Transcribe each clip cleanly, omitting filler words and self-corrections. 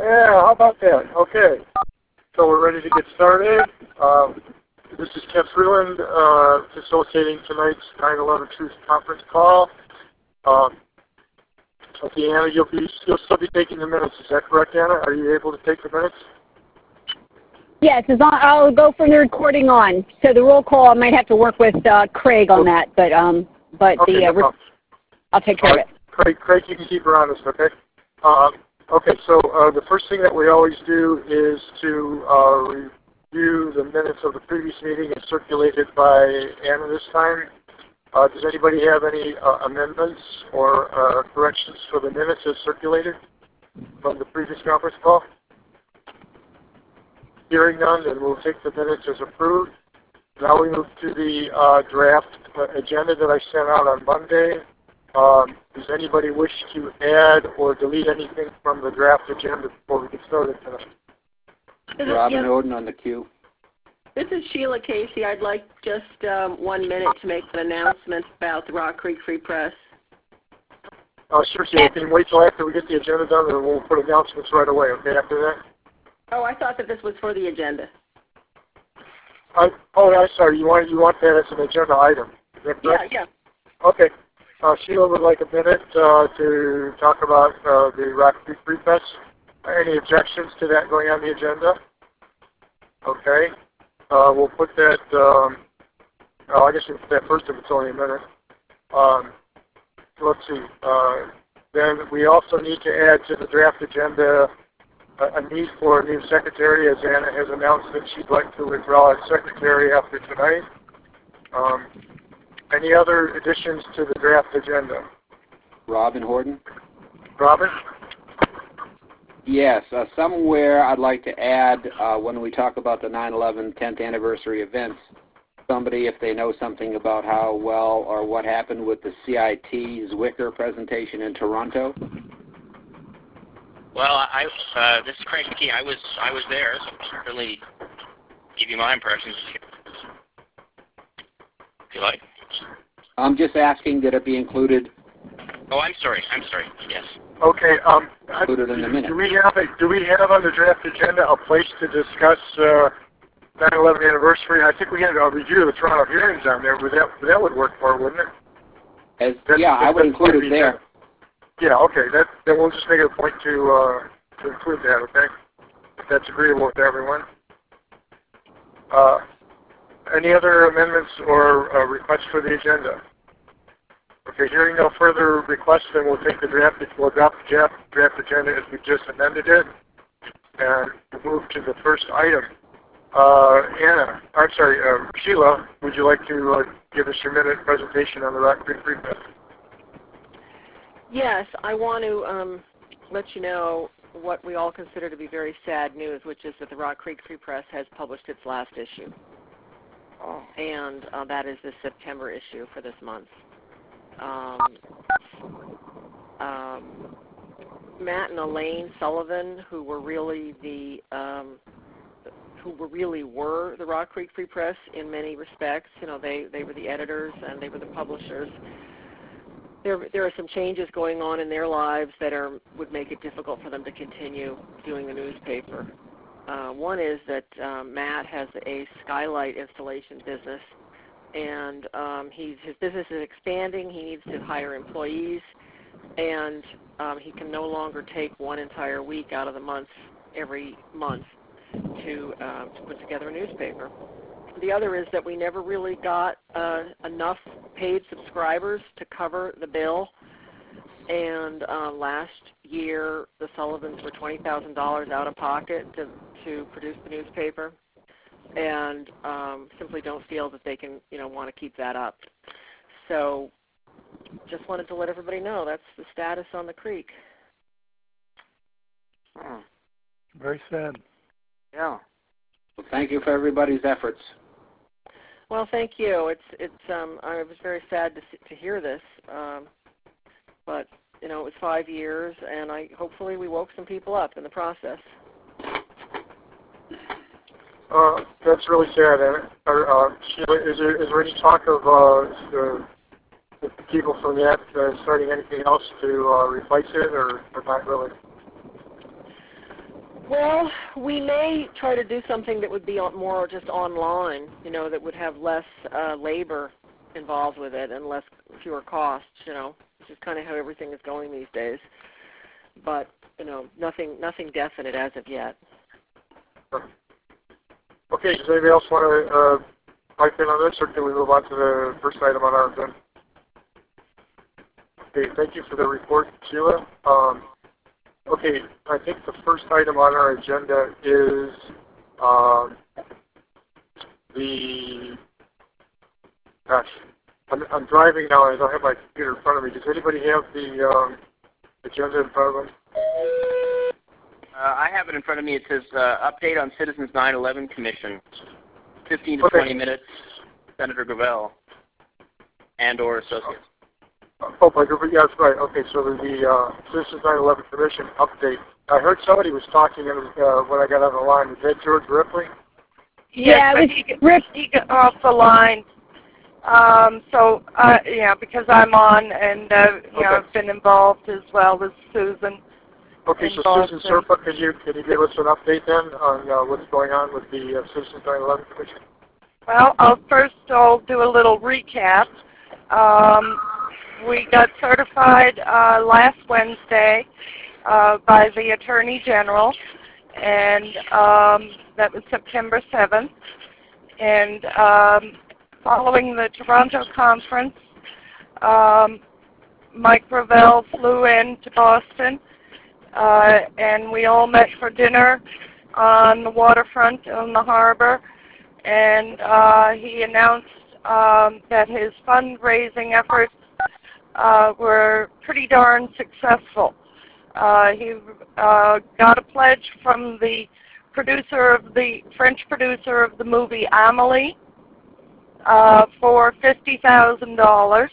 Yeah, how about that? Okay. So we're ready to get started. This is Ken Freeland facilitating tonight's 9/11 Truth Conference call. Okay, Anna, you'll still be taking the minutes. Is that correct, Anna? Are you able to take the minutes? Yes, I'll go from the recording on. So the roll call, I might have to work with Craig on that, but okay, I'll take care of it. Craig, you can keep her honest, okay? Okay, so the first thing that we always do is to review the minutes of the previous meeting as circulated by Anna this time. Does anybody have any amendments or corrections for the minutes as circulated from the previous conference call? Hearing none, then we'll take the minutes as approved. Now we move to the draft agenda that I sent out on Monday. Does anybody wish to add or delete anything from the draft agenda before we get started tonight? Robin Oden on the queue. This is Sheila Casey. I'd like just 1 minute to make an announcement about the Rock Creek Free Press. Sure, Sheila. Can you wait till after we get the agenda done, and we'll put announcements right away, okay, after that? Oh, I thought that this was for the agenda. I'm sorry. You want that as an agenda item? Is that correct? Yeah. Okay. Sheila would like a minute to talk about the Rock Creek Free Press. Any objections to that going on the agenda? Okay. We'll put that, I guess we'll put that first if it's only a minute. Let's see. Then we also need to add to the draft agenda a need for a new secretary, as Anna has announced that she'd like to withdraw as secretary after tonight. Any other additions to the draft agenda? Robin Horton. Robin? Yes, somewhere I'd like to add, when we talk about the 9/11 10th anniversary events, somebody, if they know something about how well or what happened with the CIT Zwicker presentation in Toronto. Well, this is Craig McKee. I was there, so I'll certainly give you my impressions if you like. I'm just asking that it be included. Oh, I'm sorry. Yes. Okay. Included in the minute. Do we have on the draft agenda a place to discuss 9/11 anniversary? I think we had a review of the Toronto hearings on there. That would work for, wouldn't it? I would include it there. Yeah. Okay. Then we'll just make it a point to include that. Okay. If that's agreeable with everyone. Any other amendments or requests for the agenda? Okay, hearing no further requests, then we'll take we'll adopt the draft agenda as we just amended it, and move to the first item. Sheila, would you like to give us your minute presentation on the Rock Creek Free Press? Yes, I want to let you know what we all consider to be very sad news, which is that the Rock Creek Free Press has published its last issue. And that is the September issue for this month. Matt and Elaine Sullivan, who really were the Rock Creek Free Press in many respects. You know, they were the editors and they were the publishers. There are some changes going on in their lives that would make it difficult for them to continue doing the newspaper. One is that Matt has a skylight installation business, and his business is expanding. He needs to hire employees, and he can no longer take one entire week out of the month every month to put together a newspaper. The other is that we never really got enough paid subscribers to cover the bill. And last year, the Sullivans were $20,000 out of pocket to produce the newspaper, and simply don't feel that they can, want to keep that up. So, just wanted to let everybody know that's the status on the creek. Very sad. Yeah. Well, thank you for everybody's efforts. Well, thank you. I was very sad to hear this. But, it was 5 years, and hopefully we woke some people up in the process. That's really sad. Sheila, is there any talk of the people from that starting anything else to replace it, or not really? Well, we may try to do something that would be more just online, that would have less labor involved with it and fewer costs, which is kind of how everything is going these days. But, nothing definite as of yet. Okay, does anybody else want to pipe in on this, or can we move on to the first item on our agenda? Okay, thank you for the report, Sheila. Okay, I think the first item on our agenda is I'm driving now and I don't have my computer in front of me. Does anybody have the agenda in front of them? I have it in front of me. It says update on Citizens 9/11 Commission, 15 to 20 minutes, Senator Gravel and/or associates. Oh, by group, yeah, that's right. Okay, so the Citizens 9/11 Commission update. I heard somebody was talking when I got on the line. Was that George Ripley? Yes, but he got off the line. Because I'm on and, I've been involved as well as Susan. Okay, so Susan Serpa, can you give us an update then on what's going on with the Citizens 9/11 Commission? Well, I'll do a little recap. We got certified last Wednesday by the Attorney General, and that was September 7th. And following the Toronto conference, Mike Gravel flew in to Boston, and we all met for dinner on the waterfront on the harbor, and he announced that his fundraising efforts were pretty darn successful. He got a pledge from the French producer of the movie Amélie for $50,000,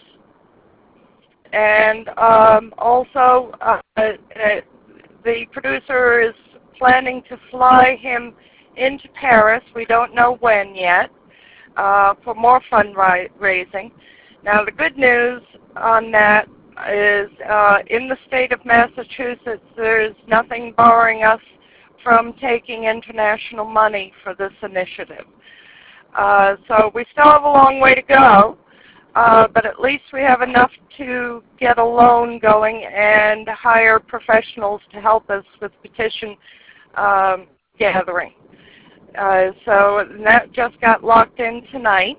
and also the producer is planning to fly him into Paris. We don't know when yet, for more fundraising. Now, the good news on that is in the state of Massachusetts, there's nothing barring us from taking international money for this initiative. So we still have a long way to go, but at least we have enough to get a loan going and hire professionals to help us with petition gathering. So that just got locked in tonight.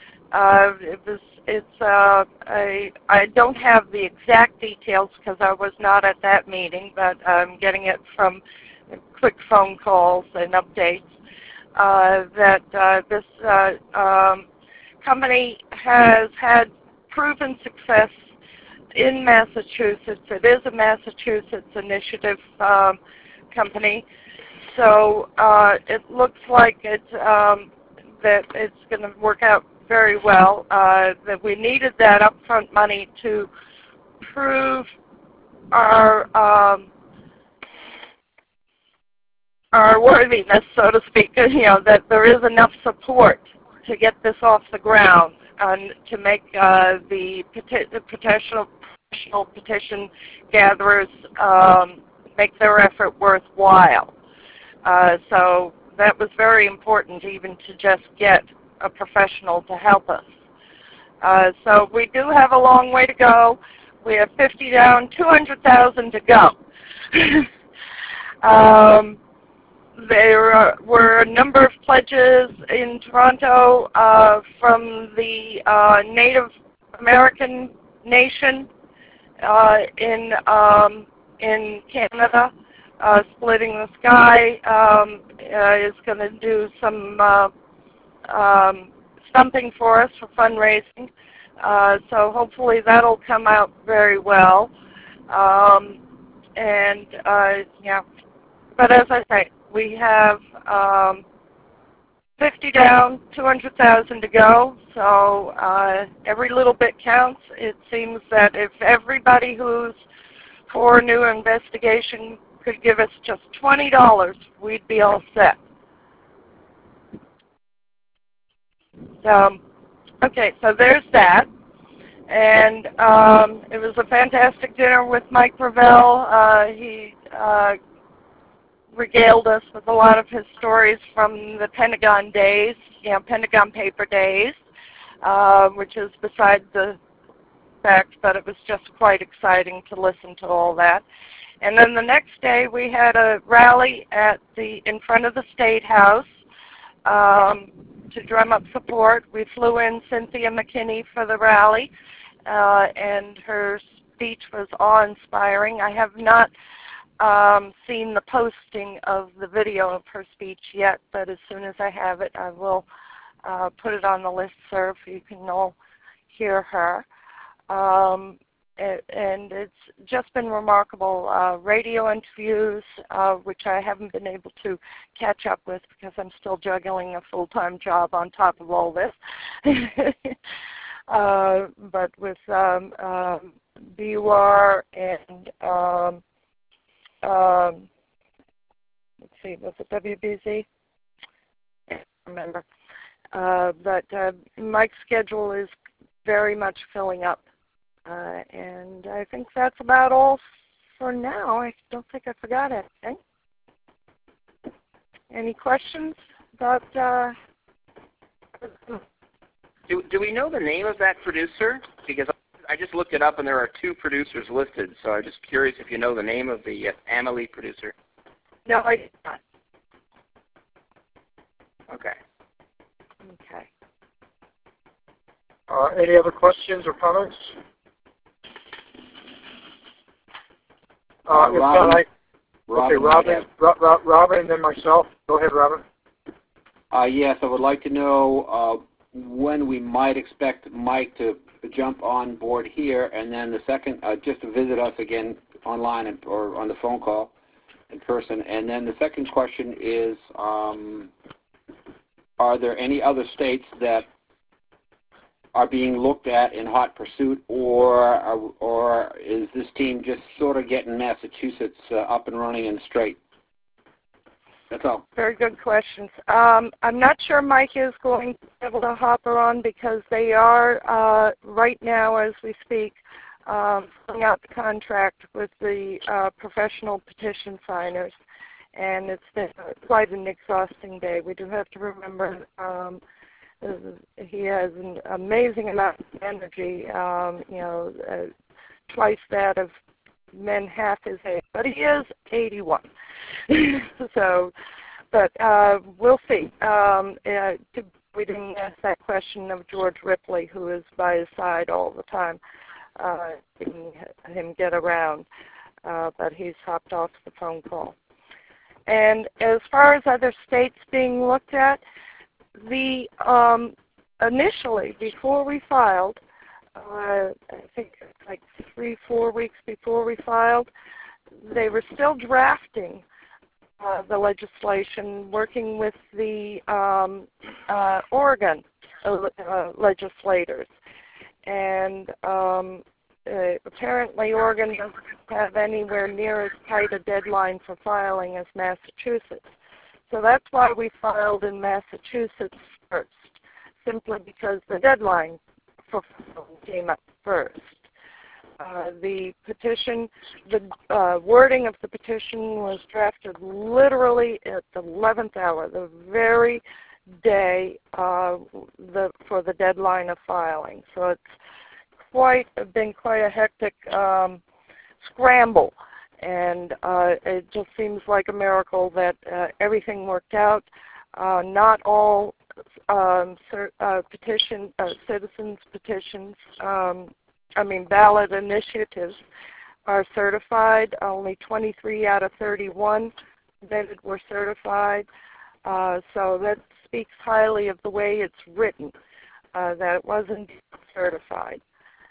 I don't have the exact details because I was not at that meeting, but I'm getting it from quick phone calls and updates that this company has had proven success in Massachusetts. It is a Massachusetts initiative company, so it looks like that it's going to work out very well. That we needed that upfront money to prove our worthiness, so to speak. That there is enough support to get this off the ground and to make the professional petition gatherers make their effort worthwhile. So that was very important, even to just get a professional to help us. So we do have a long way to go. We have 50 down, 200,000 to go. There were a number of pledges in Toronto from the Native American nation in Canada. Splitting the Sky is going to do some stumping for us for fundraising. So hopefully that'll come out very well. But as I say, we have 50 down, 200,000 to go. So every little bit counts. It seems that if everybody who's for a new investigation could give us just $20, we'd be all set. Okay, so there's that. And it was a fantastic dinner with Mike Gravel. He regaled us with a lot of his stories from the Pentagon days, Pentagon paper days, which is beside the fact, but it was just quite exciting to listen to all that. And then the next day we had a rally in front of the State House to drum up support. We flew in Cynthia McKinney for the rally, and her speech was awe-inspiring. I have not seen the posting of the video of her speech yet, but as soon as I have it, I will put it on the listserv so you can all hear her. And it's just been remarkable. Radio interviews, which I haven't been able to catch up with because I'm still juggling a full-time job on top of all this. But with BUR and, let's see, was it WBZ? I can't remember. But Mike's schedule is very much filling up. And I think that's about all for now. I don't think I forgot anything. Any questions about... Do we know the name of that producer? Because I just looked it up and there are 2 producers listed, so I'm just curious if you know the name of the Amelie producer. No, I do not. Okay. Okay. Any other questions or comments? Robin, Robin, and then myself. Go ahead, Robin. Yes, I would like to know when we might expect Mike to jump on board here, and then the second, just to visit us again online or on the phone call in person. And then the second question is, are there any other states that are being looked at in hot pursuit, or is this team just sort of getting Massachusetts up and running and straight? That's all. Very good questions. I'm not sure Mike is going to be able to hop on because they are, right now as we speak, filling out the contract with the professional petition signers. And it's been quite an exhausting day. We do have to remember he has an amazing amount of energy, twice that of men half his age, but he is 81. So, but we'll see. We didn't ask that question of George Ripley, who is by his side all the time, making him get around, but he's hopped off the phone call. And as far as other states being looked at, the initially, before we filed, I think like 3-4 weeks before we filed, they were still drafting the legislation, working with the Oregon legislators. And apparently Oregon doesn't have anywhere near as tight a deadline for filing as Massachusetts. So that's why we filed in Massachusetts first, simply because the deadline for filing came up first. The petition, the wording of the petition was drafted literally at the 11th hour, the very day for the deadline of filing. So it's been quite a hectic scramble. And it just seems like a miracle that everything worked out. Not all citizens petitions, ballot initiatives are certified. Only 23 out of 31 vetted were certified. So that speaks highly of the way it's written, that it wasn't certified.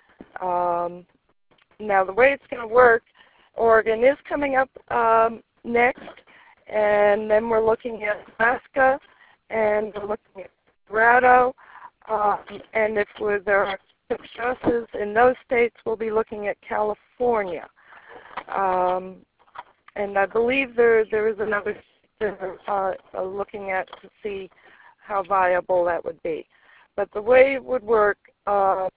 Now the way it's going to work, Oregon is coming up next, and then we're looking at Alaska, and we're looking at Colorado, and if there are successes in those states, we'll be looking at California. And I believe there is another state they're looking at to see how viable that would be. But the way it would work,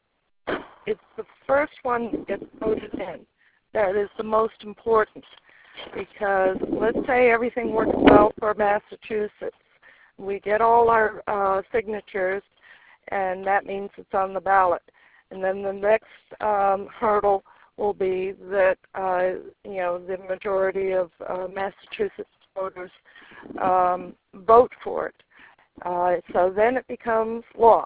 it's the first one that gets voted in that is the most important. because let's say everything works well for Massachusetts. We get all our signatures, and that means it's on the ballot. And then the next hurdle will be that the majority of Massachusetts voters vote for it. So then it becomes law.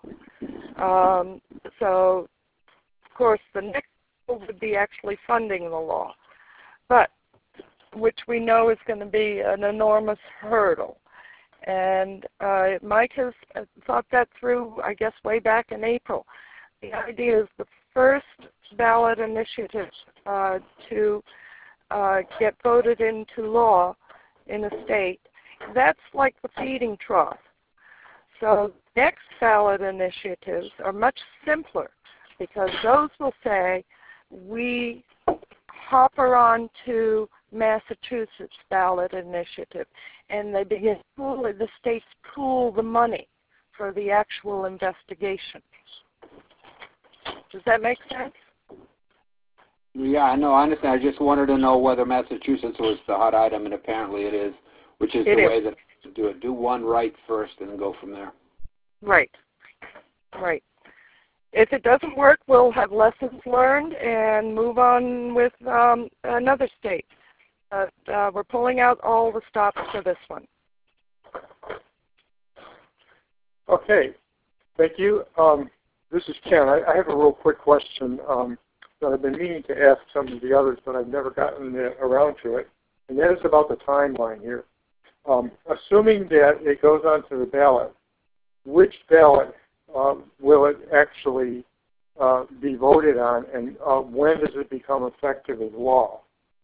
So, of course, the next would be actually funding the law, but which we know is going to be an enormous hurdle. And Mike has thought that through, I guess, way back in April. The idea is the first ballot initiative to get voted into law in a state, that's like the feeding trough. So next ballot initiatives are much simpler because those will say, we hopper on to Massachusetts ballot initiative, and they begin the states pool the money for the actual investigation. Does that make sense? Yeah, I know. Honestly, I just wanted to know whether Massachusetts was the hot item, and apparently it is, which is the way that to do it. Do one right first and then go from there. Right. Right. If it doesn't work, we'll have lessons learned and move on with another state. We're pulling out all the stops for this one. Okay. Thank you. This is Ken. I have a real quick question that I've been meaning to ask some of the others, but I've never gotten around to it, and that is about the timeline here. Assuming that it goes onto the ballot, which ballot will it actually be voted on, and when does it become effective as law?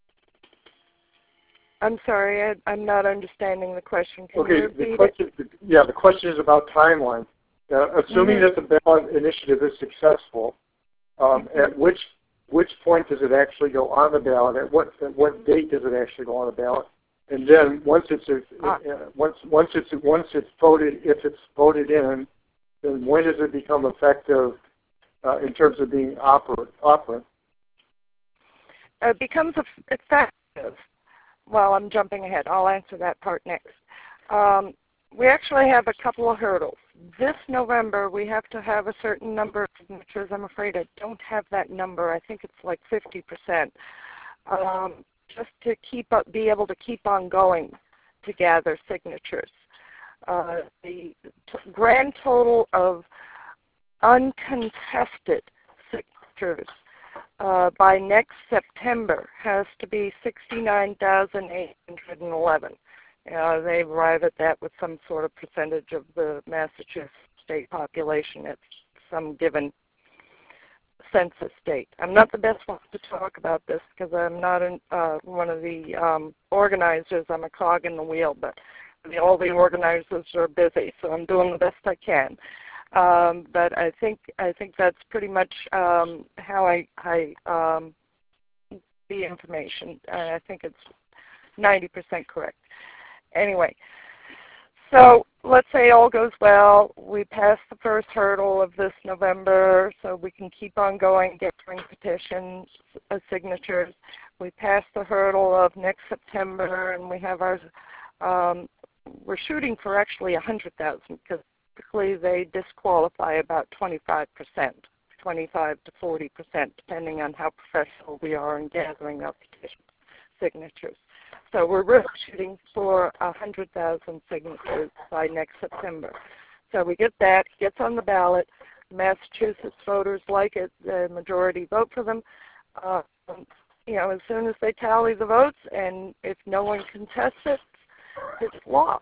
I'm sorry, I'm not understanding the question. Can you repeat it? Yeah, the question is about timeline. Assuming that the ballot initiative is successful, at which point does it actually go on the ballot? At what date does it actually go on the ballot? And then once it's voted, if it's voted in, then when does it become effective in terms of being operant? It becomes effective. Well, I'm jumping ahead. I'll answer that part next. We actually have a couple of hurdles. This November, we have to have a certain number of signatures. I'm afraid I don't have that number. I think it's like 50%. Just to be able to keep on going to gather signatures. The grand total of uncontested signatures by next September has to be 69,811. They arrive at that with some sort of percentage of the Massachusetts state population at some given census date. I'm not the best one to talk about this because I'm not one of the organizers. I'm a cog in the wheel, but all the organizers are busy, so I'm doing the best I can. But I think that's pretty much how I the information. I think it's 90% correct. Anyway, so let's say all goes well. We pass the first hurdle of this November, so we can keep on going, gathering petitions, signatures. We pass the hurdle of next September, and we have our. We're shooting for actually 100,000 because typically they disqualify about 25%, 25 to 40%, depending on how professional we are in gathering our petition signatures. So we're really shooting for 100,000 signatures by next September. So we get that, it gets on the ballot. Massachusetts voters like it, the majority vote for them. As soon as they tally the votes, and if no one contests it, it's law.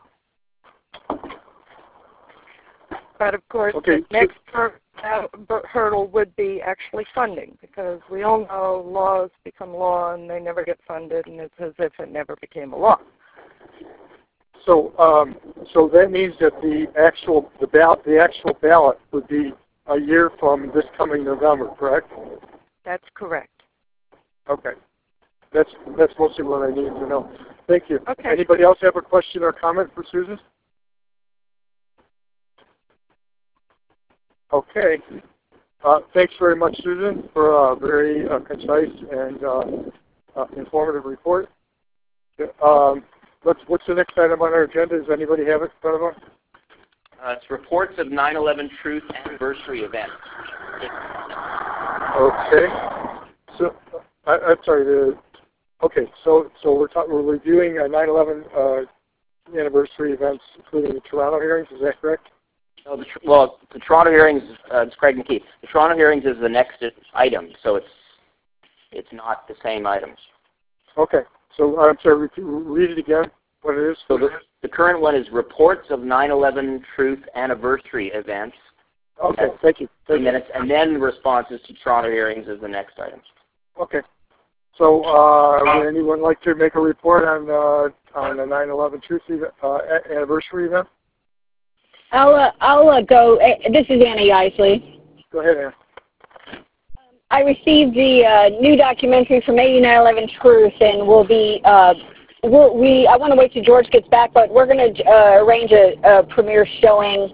But of course, the next hurdle would be actually funding, because we all know laws become law and they never get funded, and it's as if it never became a law. So, so that means that the actual ballot would be a year from this coming November, correct? That's correct. Okay, that's mostly what I needed to know. Thank you. Okay. Anybody else have a question or comment for Susan? Okay. Thanks very much, Susan, for a very concise and informative report. What's the next item on our agenda? Does anybody have it in front of them? It's reports of 9/11 Truth Anniversary events. Okay. So, I'm sorry. Okay, so we're reviewing 9/11 anniversary events, including the Toronto hearings. Is that correct? No, the Toronto hearings. It's Craig McKee. The Toronto hearings is the next item, so it's not the same items. Okay. So I'm sorry. Read it again. What it is? So the current one is reports of 9/11 Truth Anniversary events. Okay. Thank you. And then responses to Toronto hearings is the next item. Okay. So would anyone like to make a report on the 9/11 Truth anniversary event? I'll go. This is Annie Isley. Go ahead, Ann. I received the new documentary from 8911 Truth, and we'll be. I want to wait till George gets back, but we're going to arrange a premiere showing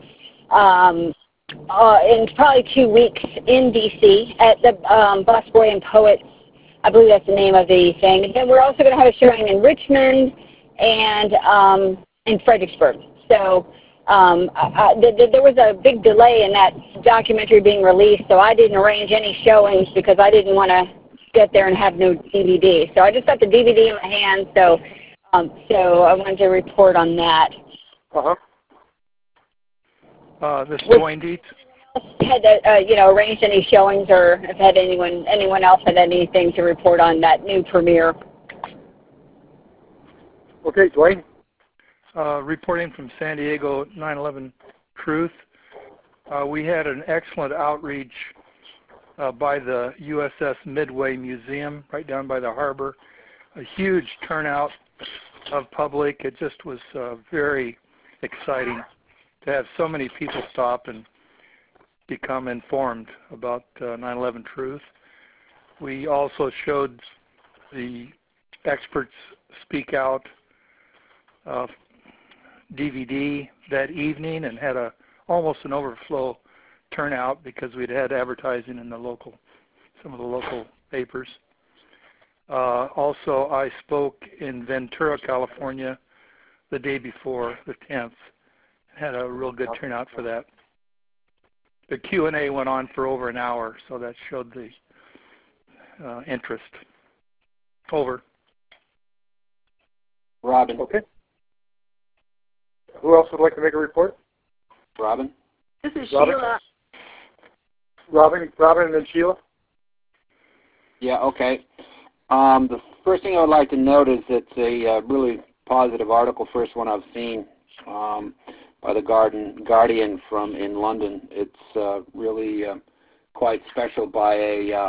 in probably 2 weeks in D.C. at the Busboy and Poets. I believe that's the name of the thing. And then we're also going to have a showing in Richmond and in Fredericksburg. So there was a big delay in that documentary being released, so I didn't arrange any showings because I didn't want to get there and have no DVD. So I just got the DVD in my hand, so I wanted to report on that. This is Dwayne Dietz. Had arranged any showings, or if had anyone else had anything to report on that new premiere? Okay, Dwayne. Reporting from San Diego, 9/11 Truth. We had an excellent outreach by the USS Midway Museum right down by the harbor. A huge turnout of public. It just was very exciting to have so many people stop and become informed about 9/11 Truth. We also showed the Experts Speak Out DVD that evening and had almost an overflow turnout because we'd had advertising in some of the local papers. Also, I spoke in Ventura, California the day before, the 10th. Had a real good turnout for that. The Q&A went on for over an hour, so that showed the interest. Over. Robin. Okay. Who else would like to make a report? Robin. This is Robin? Sheila. Robin and then Sheila? Yeah, okay. The first thing I would like to note is it's a really positive article, first one I've seen by the Guardian in London. It's really quite special by a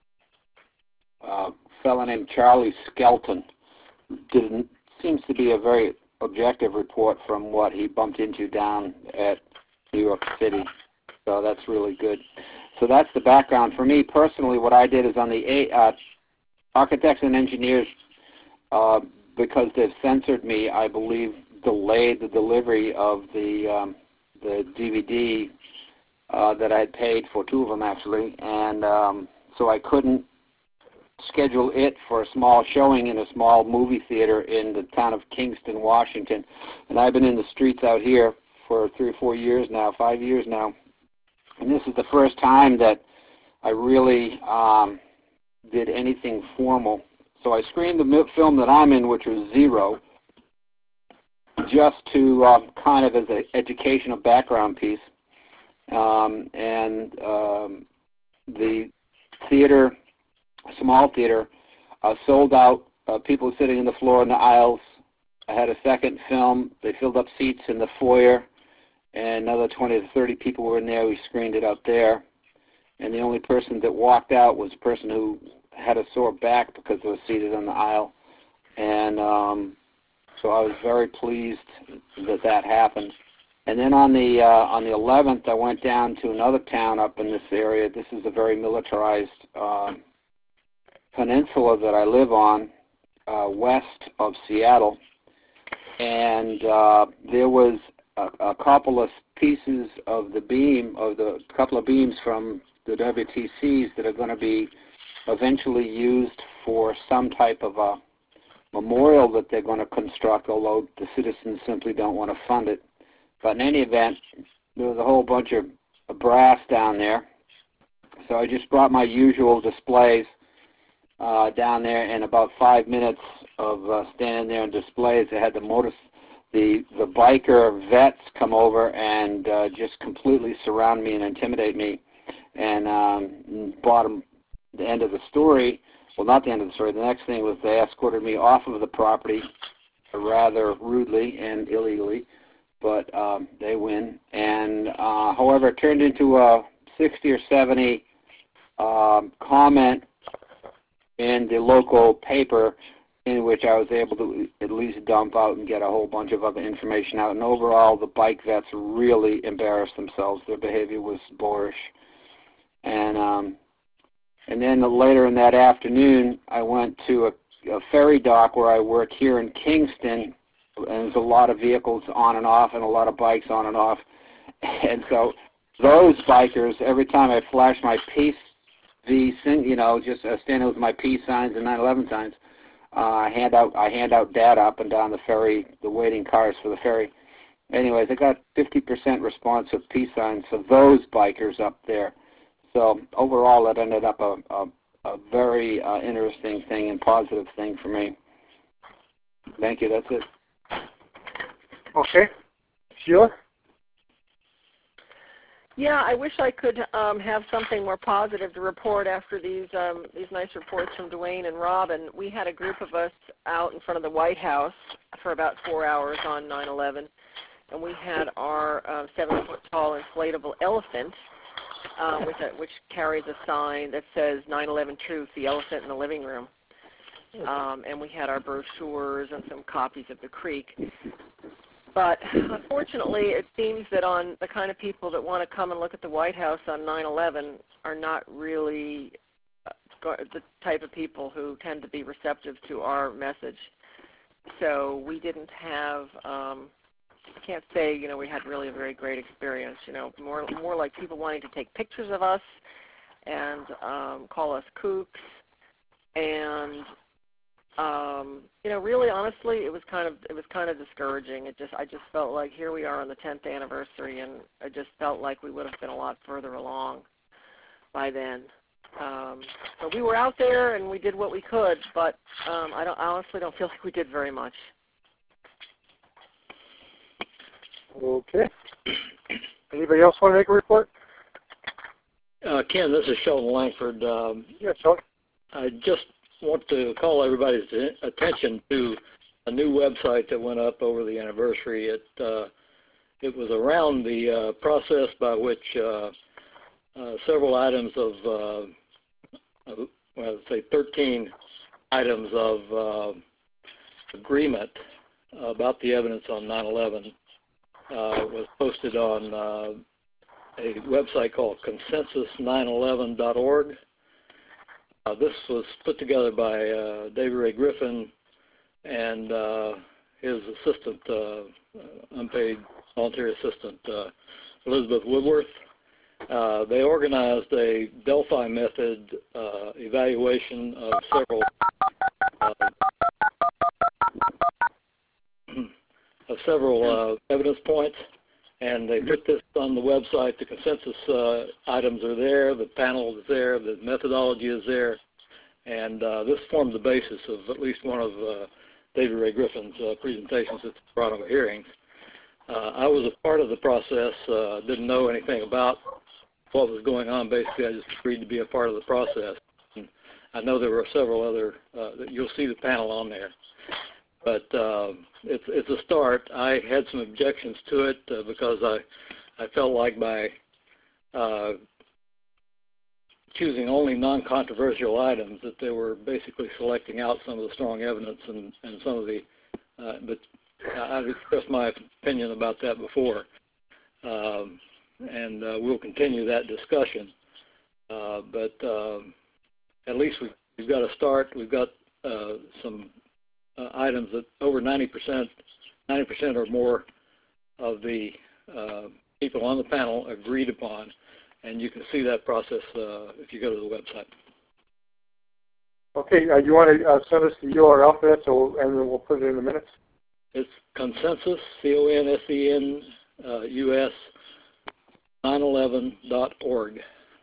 fellow named Charlie Skelton. Seems to be a very objective report from what he bumped into down at New York City. So that's really good. So that's the background. For me personally, what I did is on the architects and engineers, because they've censored me, I believe delayed the delivery of the DVD that I had paid for, 2 of them actually, and so I couldn't schedule it for a small showing in a small movie theater in the town of Kingston, Washington. And I've been in the streets out here for 3 or 4 years now, 5 years now, and this is the first time that I really did anything formal. So I screened the film that I'm in, which was Zero, just to kind of as an educational background piece. The theater, small theater, sold out. People were sitting on the floor in the aisles. I had a second film. They filled up seats in the foyer, and another 20 to 30 people were in there. We screened it out there. And the only person that walked out was a person who had a sore back because they were seated on the aisle. And so I was very pleased that happened. And then on the 11th, I went down to another town up in this area. This is a very militarized peninsula that I live on, west of Seattle. And there was a couple of pieces of couple of beams from the WTCs that are going to be eventually used for some type of memorial that they're going to construct, although the citizens simply don't want to fund it. But in any event, there was a whole bunch of brass down there. So I just brought my usual displays down there. In about 5 minutes of standing there and displays, I had the biker vets come over and just completely surround me and intimidate me. And bottom, the end of the story, well, not the end of the story, the next thing was they escorted me off of the property rather rudely and illegally, but they win. And however, it turned into a 60 or 70 comment in the local paper, in which I was able to at least dump out and get a whole bunch of other information out. And overall, the bike vets really embarrassed themselves. Their behavior was boorish. And then later in that afternoon, I went to a ferry dock where I work here in Kingston, and there's a lot of vehicles on and off and a lot of bikes on and off. And so those bikers, every time I flash my peace, just standing with my peace signs and 9/11 signs, I hand out data up and down the ferry, the waiting cars for the ferry. Anyways, I got 50% response of peace signs for those bikers up there. So overall, it ended up a very interesting thing and positive thing for me. Thank you. That's it. Okay. Sheila? Yeah, I wish I could have something more positive to report after these nice reports from Dwayne and Robin. We had a group of us out in front of the White House for about 4 hours on 9/11, and we had our 7-foot-tall inflatable elephant, which carries a sign that says 9/11 Truth, the elephant in the living room. And we had our brochures and some copies of the creek. But unfortunately, it seems that on the kind of people that want to come and look at the White House on 9/11 are not really the type of people who tend to be receptive to our message. So we didn't have, I can't say, we had really a very great experience. More like people wanting to take pictures of us and call us kooks. And really, honestly, it was kind of discouraging. I just felt like here we are on the 10th anniversary, and I just felt like we would have been a lot further along by then. So we were out there and we did what we could, but I honestly don't feel like we did very much. Okay. Anybody else want to make a report? Ken, this is Sheldon Langford. Yeah, Sheldon. I just want to call everybody's attention to a new website that went up over the anniversary. It was around the process by which several items of, let's say 13 items of agreement about the evidence on 9/11 was posted on a website called consensus911.org. This was put together by David Ray Griffin and his assistant, unpaid volunteer assistant, Elizabeth Woodworth. They organized a Delphi method evaluation of several evidence points, and they put this on the website. The consensus items are there, the panel is there, the methodology is there, and this formed the basis of at least one of David Ray Griffin's presentations at the Toronto hearings. I was a part of the process, didn't know anything about what was going on. Basically, I just agreed to be a part of the process. And I know there were several other, you'll see the panel on there. But it's a start. I had some objections to it because I felt like by choosing only non-controversial items that they were basically selecting out some of the strong evidence and some of the, but I've expressed my opinion about that before. And we'll continue that discussion. But at least we've got a start. We've got some items that over 90% or more of the people on the panel agreed upon, and you can see that process if you go to the website. Okay, you want to send us the URL for that, so, and then we'll put it in the minutes? It's consensus, CONSENUS, 911.org.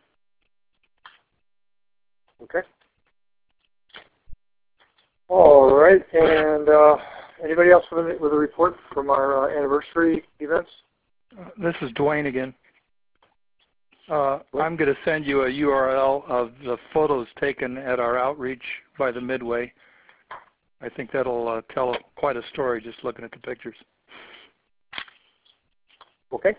Okay. All right, and anybody else with a report from our anniversary events? This is Dwayne again. I'm going to send you a URL of the photos taken at our outreach by the Midway. I think that'll tell quite a story just looking at the pictures. Okay.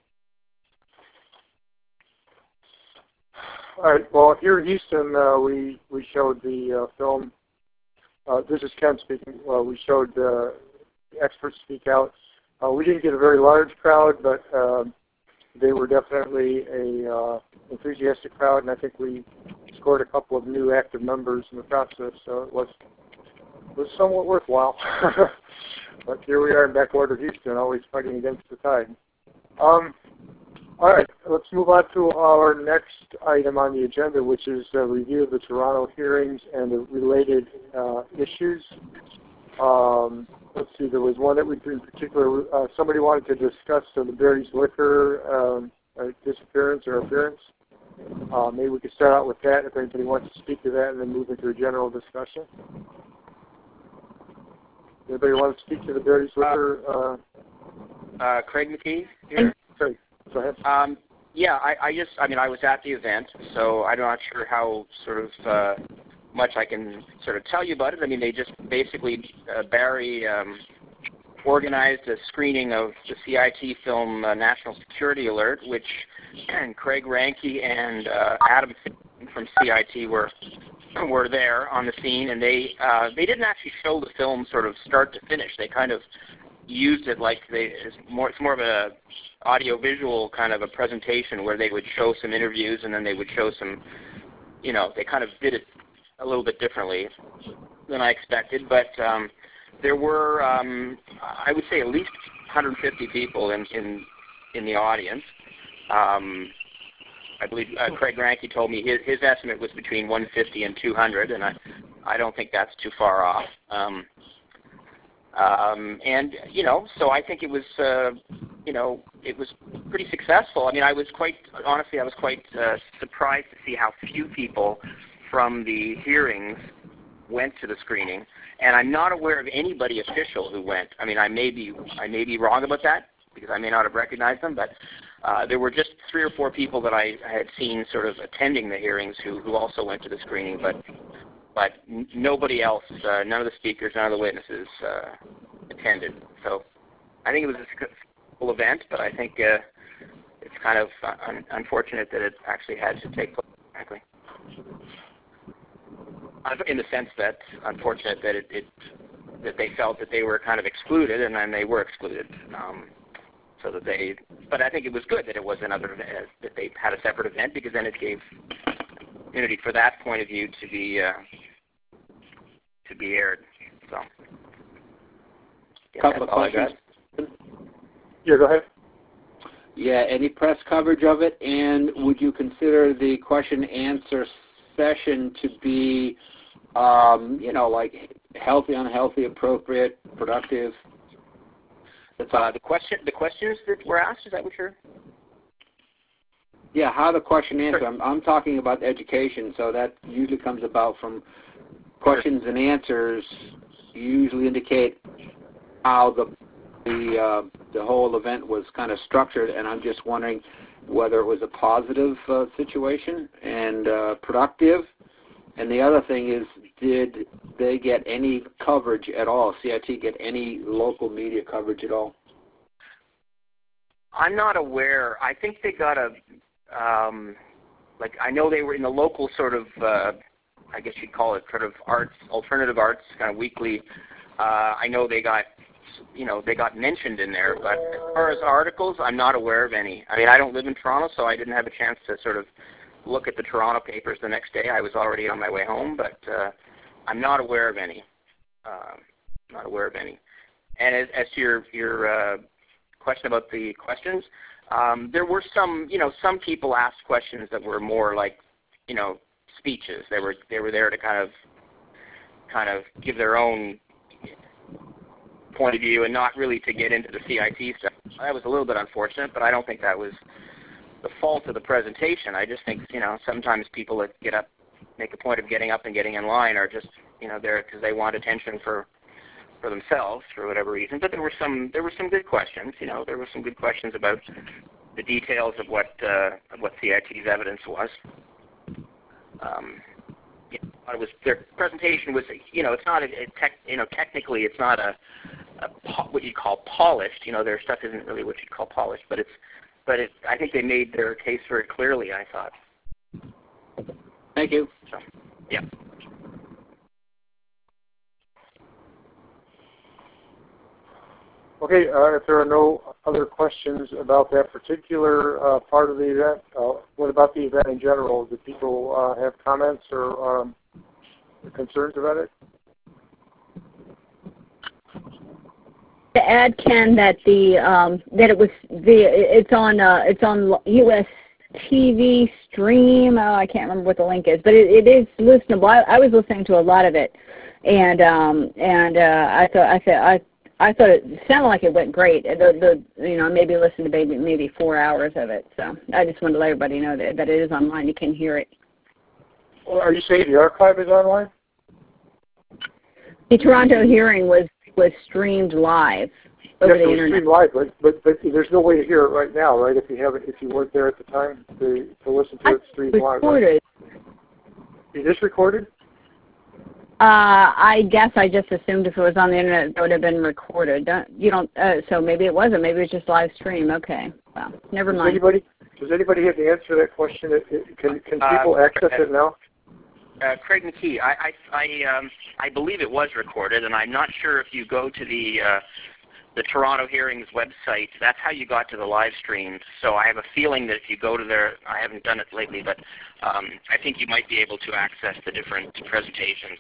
All right. Well, here in Houston, we showed the film. This is Ken speaking. We showed experts speak out. We didn't get a very large crowd, but they were definitely a enthusiastic crowd, and I think we scored a couple of new active members in the process. So it was somewhat worthwhile. But here we are in backwater Houston, always fighting against the tide. All right, let's move on to our next item on the agenda, which is a review of the Toronto hearings and the related issues. Let's see, there was one that we in particular, somebody wanted to discuss the Barry's Liquor disappearance or appearance. Maybe we could start out with that if anybody wants to speak to that and then move into a general discussion. Anybody want to speak to the Barry's Liquor? Craig McKee here. Sorry, go ahead. Yeah, I was at the event, so I'm not sure how sort of much I can sort of tell you about it. I mean, they just basically, Barry organized a screening of the CIT film National Security Alert, which Craig Ranke and Adam from CIT were there on the scene, and they didn't actually show the film sort of start to finish. They kind of used it like it's more of a audio-visual kind of a presentation where they would show some interviews and then they would show some, they kind of did it a little bit differently than I expected, but there were, I would say, at least 150 people in the audience. I believe Craig Ranke told me his estimate was between 150 and 200, and I don't think that's too far off. And so I think it was, it was pretty successful. I mean, I was quite surprised to see how few people from the hearings went to the screening, and I'm not aware of anybody official who went. I mean, I may be wrong about that because I may not have recognized them, but there were just 3 or 4 people that I had seen sort of attending the hearings who also went to the screening, but nobody else, none of the speakers, none of the witnesses attended. So I think it was a successful event, but I think it's kind of unfortunate that it actually had to take place, frankly. In the sense that unfortunate that that they felt that they were kind of excluded, and then they were excluded. But I think it was good that it was another event, that they had a separate event, because then it gave opportunity for that point of view to be aired. So, couple of questions. Yeah, go ahead. Yeah, any press coverage of it, and would you consider the question-answer session to be, like healthy, unhealthy, appropriate, productive? The questions that were asked, is that what you're? Yeah, how the question answer. I'm talking about education, so that usually comes about from questions and answers. Usually indicate how the whole event was kind of structured, and I'm just wondering whether it was a positive situation and productive. And the other thing is, did they get any coverage at all? CIT get any local media coverage at all? I'm not aware. I think they got I know they were in the local sort of, I guess you'd call it sort of arts, alternative arts, kind of weekly. I know they got mentioned in there, but as far as articles, I'm not aware of any. I mean, I don't live in Toronto, so I didn't have a chance to sort of look at the Toronto papers the next day. I was already on my way home, but I'm not aware of any. Not aware of any. And as to your question about the questions, there were some people asked questions that were more like, speeches. They were there to kind of kind of give their own point of view and not really to get into the CIT stuff. That was a little bit unfortunate, but I don't think that was the fault of the presentation. I just think, sometimes people that get up, make a point of getting up and getting in line are just, there because they want attention for themselves for whatever reason. But there were some good questions. There were some good questions about the details of what CIT's evidence was. It was their presentation was, it's not technically it's not what you'd call polished. Their stuff isn't really what you'd call polished, but I think they made their case very clearly, I thought. Thank you. So, yeah. Okay, if there are no other questions about that particular part of the event, what about the event in general? Do people have comments or concerns about it? To add, Ken, that it's on U.S. TV stream. Oh, I can't remember what the link is, but it is listenable. I was listening to a lot of it, and I thought it sounded like it went great. Maybe listened to maybe 4 hours of it. So I just wanted to let everybody know that it is online. You can hear it. Well, are you saying the archive is online? The Toronto hearing was streamed live over the internet. Streamed live, but there's no way to hear it right now, right? If you weren't there at the time to listen to it streamed live. Right? It is recorded? I guess I just assumed if it was on the internet, it would have been recorded. So maybe it wasn't. Maybe it was just live stream. Okay. Well, never mind. Does anybody have the answer to that question? Can people access it now? Craig McKee, I believe it was recorded, and I'm not sure if you go to the Toronto Hearings website, that's how you got to the live stream. So I have a feeling that if you go to there, I haven't done it lately, but I think you might be able to access the different presentations.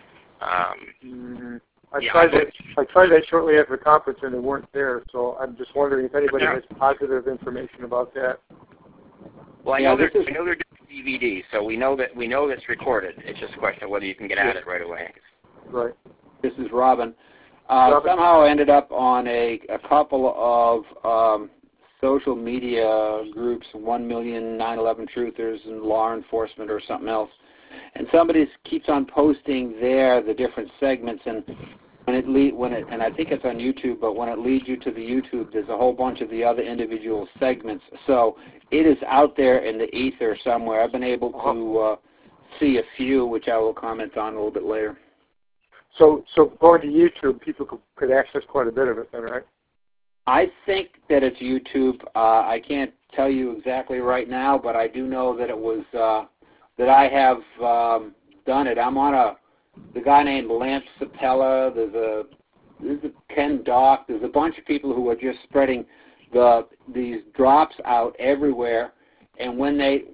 I tried that shortly after the conference, and they weren't there. So I'm just wondering if anybody has positive information about that. Well, I know they're doing DVD, so we know that it's recorded. It's just a question of whether you can get at it right away. Right. This is Robin. Somehow I ended up on a couple of social media groups, 1 Million 9/11 Truthers and Law Enforcement or something else, and somebody keeps on posting there the different segments, and and I think it's on YouTube, but when it leads you to the YouTube, there's a whole bunch of the other individual segments. So it is out there in the ether somewhere. I've been able to see a few, which I will comment on a little bit later. So going to YouTube, people could access quite a bit of it then, right? I think that it's YouTube. I can't tell you exactly right now, but I do know that it was that I have done it. I'm on the guy named Lance Sapella. There's a Ken Dock. There's a bunch of people who are just spreading these drops out everywhere. And when they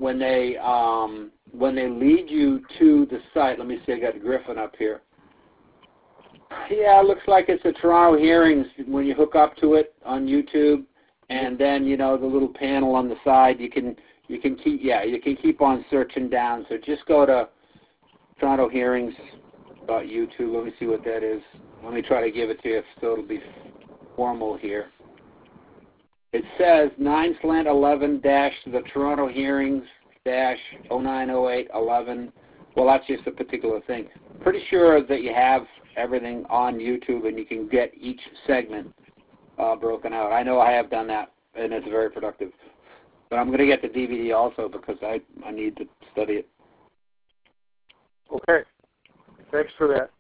lead you to the site, let me see. I got Griffin up here. Yeah, it looks like it's the Toronto Hearings when you hook up to it on YouTube, and then the little panel on the side. You can keep on searching down. So just go to Toronto Hearings YouTube. Let me see what that is. Let me try to give it to you so it'll be formal here. It says 9/11 the Toronto Hearings -09/08/11. Well, that's just a particular thing. Pretty sure that you have everything on YouTube and you can get each segment broken out. I know I have done that, and it's very productive. But I'm going to get the DVD also because I need to study it. Okay. Thanks for that.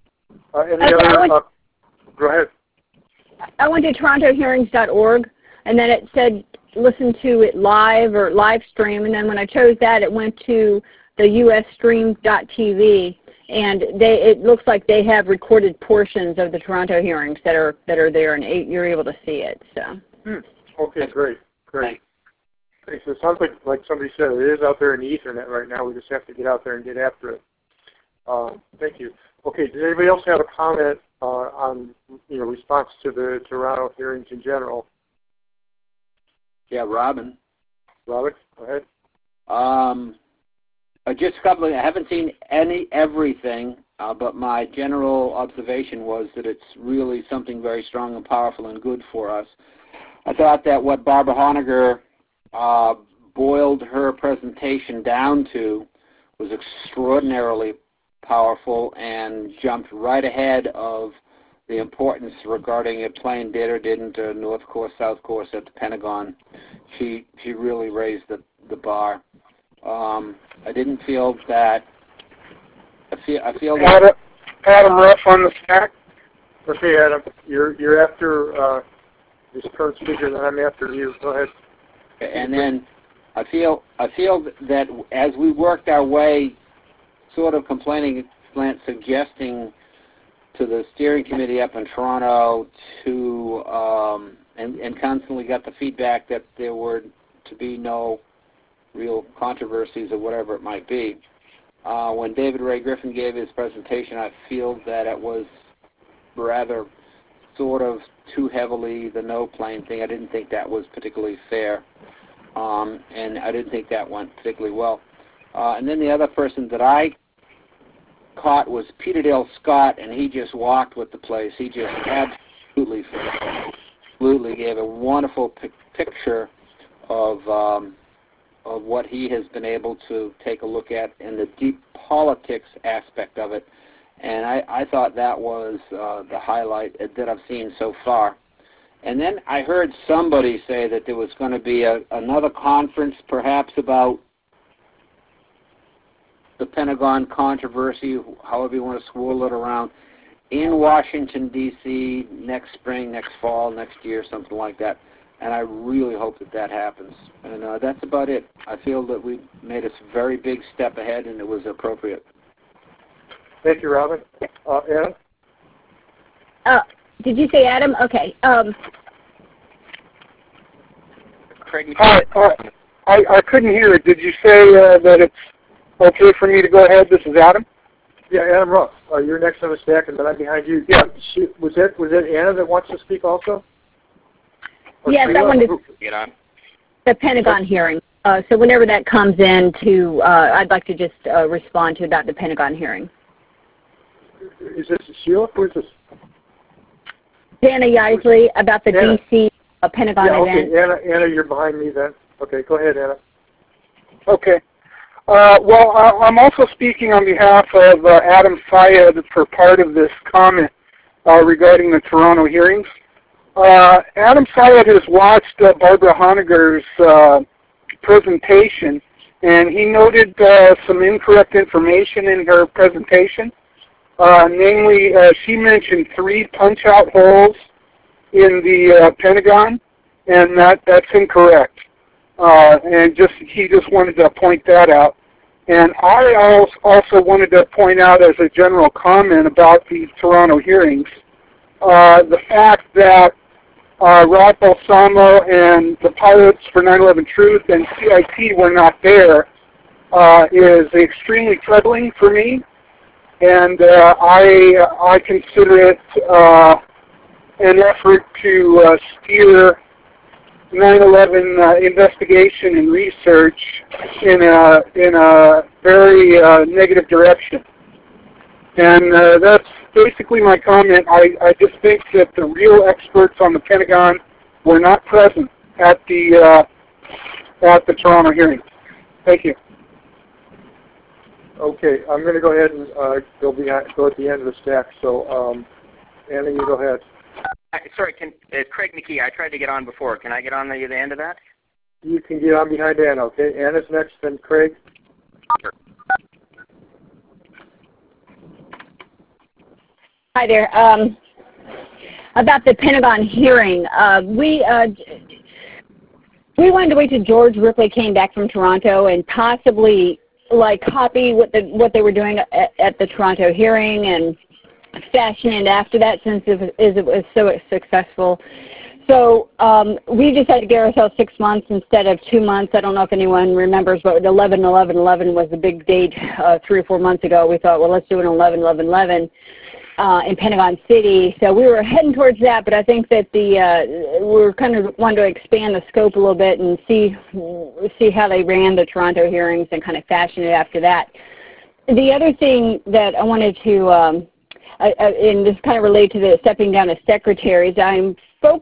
Go ahead. I went to torontohearings.org, and then it said listen to it live or live stream, and then when I chose that, it went to the usstream.tv, and it looks like they have recorded portions of the Toronto hearings that are there, and you're able to see it. So. Okay, great. Thanks. So it sounds like somebody said it is out there in the Ethernet right now. We just have to get out there and get after it. Thank you. Okay, does anybody else have a comment on response to the Toronto hearings in general? Yeah, Robin. Robin, go ahead. Just a couple of, I haven't seen everything. but my general observation was that it's really something very strong and powerful and good for us. I thought that what Barbara Honegger boiled her presentation down to was extraordinarily powerful and jumped right ahead of the importance regarding a plane did or didn't, north course, south course at the Pentagon. She really raised the bar. I didn't feel that. I feel that. Adam Ruff on the stack. Okay, Adam, you're after this current speaker, and I'm after you. Go ahead. And then I feel that as we worked our way, sort of suggesting to the steering committee up in Toronto to and constantly got the feedback that there were to be no real controversies or whatever it might be. When David Ray Griffin gave his presentation, I feel that it was rather sort of too heavily the no plane thing. I didn't think that was particularly fair, and I didn't think that went particularly well. And then the other person that I caught was Peter Dale Scott, and he just walked with the place. He just absolutely gave a wonderful picture of what he has been able to take a look at in the deep politics aspect of it. And I thought that was the highlight that I've seen so far. And then I heard somebody say that there was going to be another conference perhaps about the Pentagon controversy, however you want to swirl it around, in Washington, D.C. next spring, next fall, next year, something like that. And I really hope that happens. And that's about it. I feel that we made a very big step ahead, and it was appropriate. Thank you, Robin. Adam? Did you say Adam? Okay. Craig, I couldn't hear it. Did you say that it's okay for me to go ahead? This is Adam. Yeah, Adam Ruff. You're next on the stack, and then I'm behind you. Yeah. Was that Anna that wants to speak also? Or yes, I wanted to get on the Pentagon hearing. So whenever that comes in, I'd like to just respond to about the Pentagon hearing. Is this Sheila? Who is this? Dana Yaisley about the Anna. D.C. Pentagon event. Okay, Anna, you're behind me then. Okay, go ahead, Anna. Okay. Well, I'm also speaking on behalf of Adam Syed for part of this comment regarding the Toronto hearings. Adam Syed has watched Barbara Honegger's presentation, and he noted some incorrect information in her presentation. Namely, she mentioned 3 punch-out holes in the Pentagon, and that's incorrect. And he just wanted to point that out. And I also wanted to point out as a general comment about the Toronto hearings, the fact that Rod Balsamo and the pilots for 9/11 Truth and CIT were not there is extremely troubling for me. And I consider it an effort to steer 9/11 investigation and research in a very negative direction. And that's basically my comment. I just think that the real experts on the Pentagon were not present at the Toronto hearing. Thank you. Okay, I'm going to go ahead and go at the end of the stack. So, Anna, you go ahead. Sorry, Craig McKee, I tried to get on before. Can I get on the end of that? You can get on behind Anna, okay? Anna's next, then Craig. Sure. Hi there. About the Pentagon hearing, we wanted to wait till George Ripley came back from Toronto and possibly copy what they were doing at the Toronto hearing and fashion it after that, since it was so successful. So we decided to give ourselves 6 months instead of 2 months. I don't know if anyone remembers, but 11/11/11 was the big date 3 or 4 months ago. We thought, well, let's do an 11/11/11 in Pentagon City. So we were heading towards that, but I think that we're kind of wanting to expand the scope a little bit and see how they ran the Toronto hearings and kind of fashion it after that. the other thing that I wanted to, and this is kind of related to the stepping down as secretaries, I'm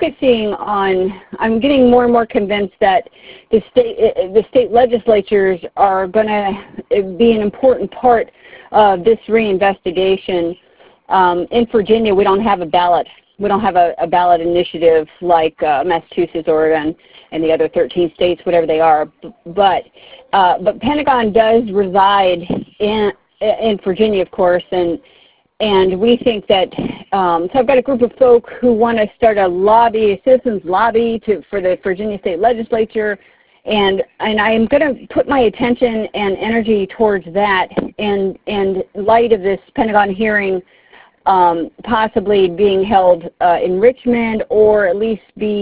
getting more and more convinced that the state legislatures are going to be an important part of this reinvestigation. In Virginia, we don't have a ballot. We don't have a ballot initiative like Massachusetts, Oregon, and the other 13 states, whatever they are. But Pentagon does reside in Virginia, of course, and we think that, so I've got a group of folk who want to start a citizens lobby for the Virginia State Legislature, and I am going to put my attention and energy towards that in light of this Pentagon hearing possibly being held in Richmond, or at least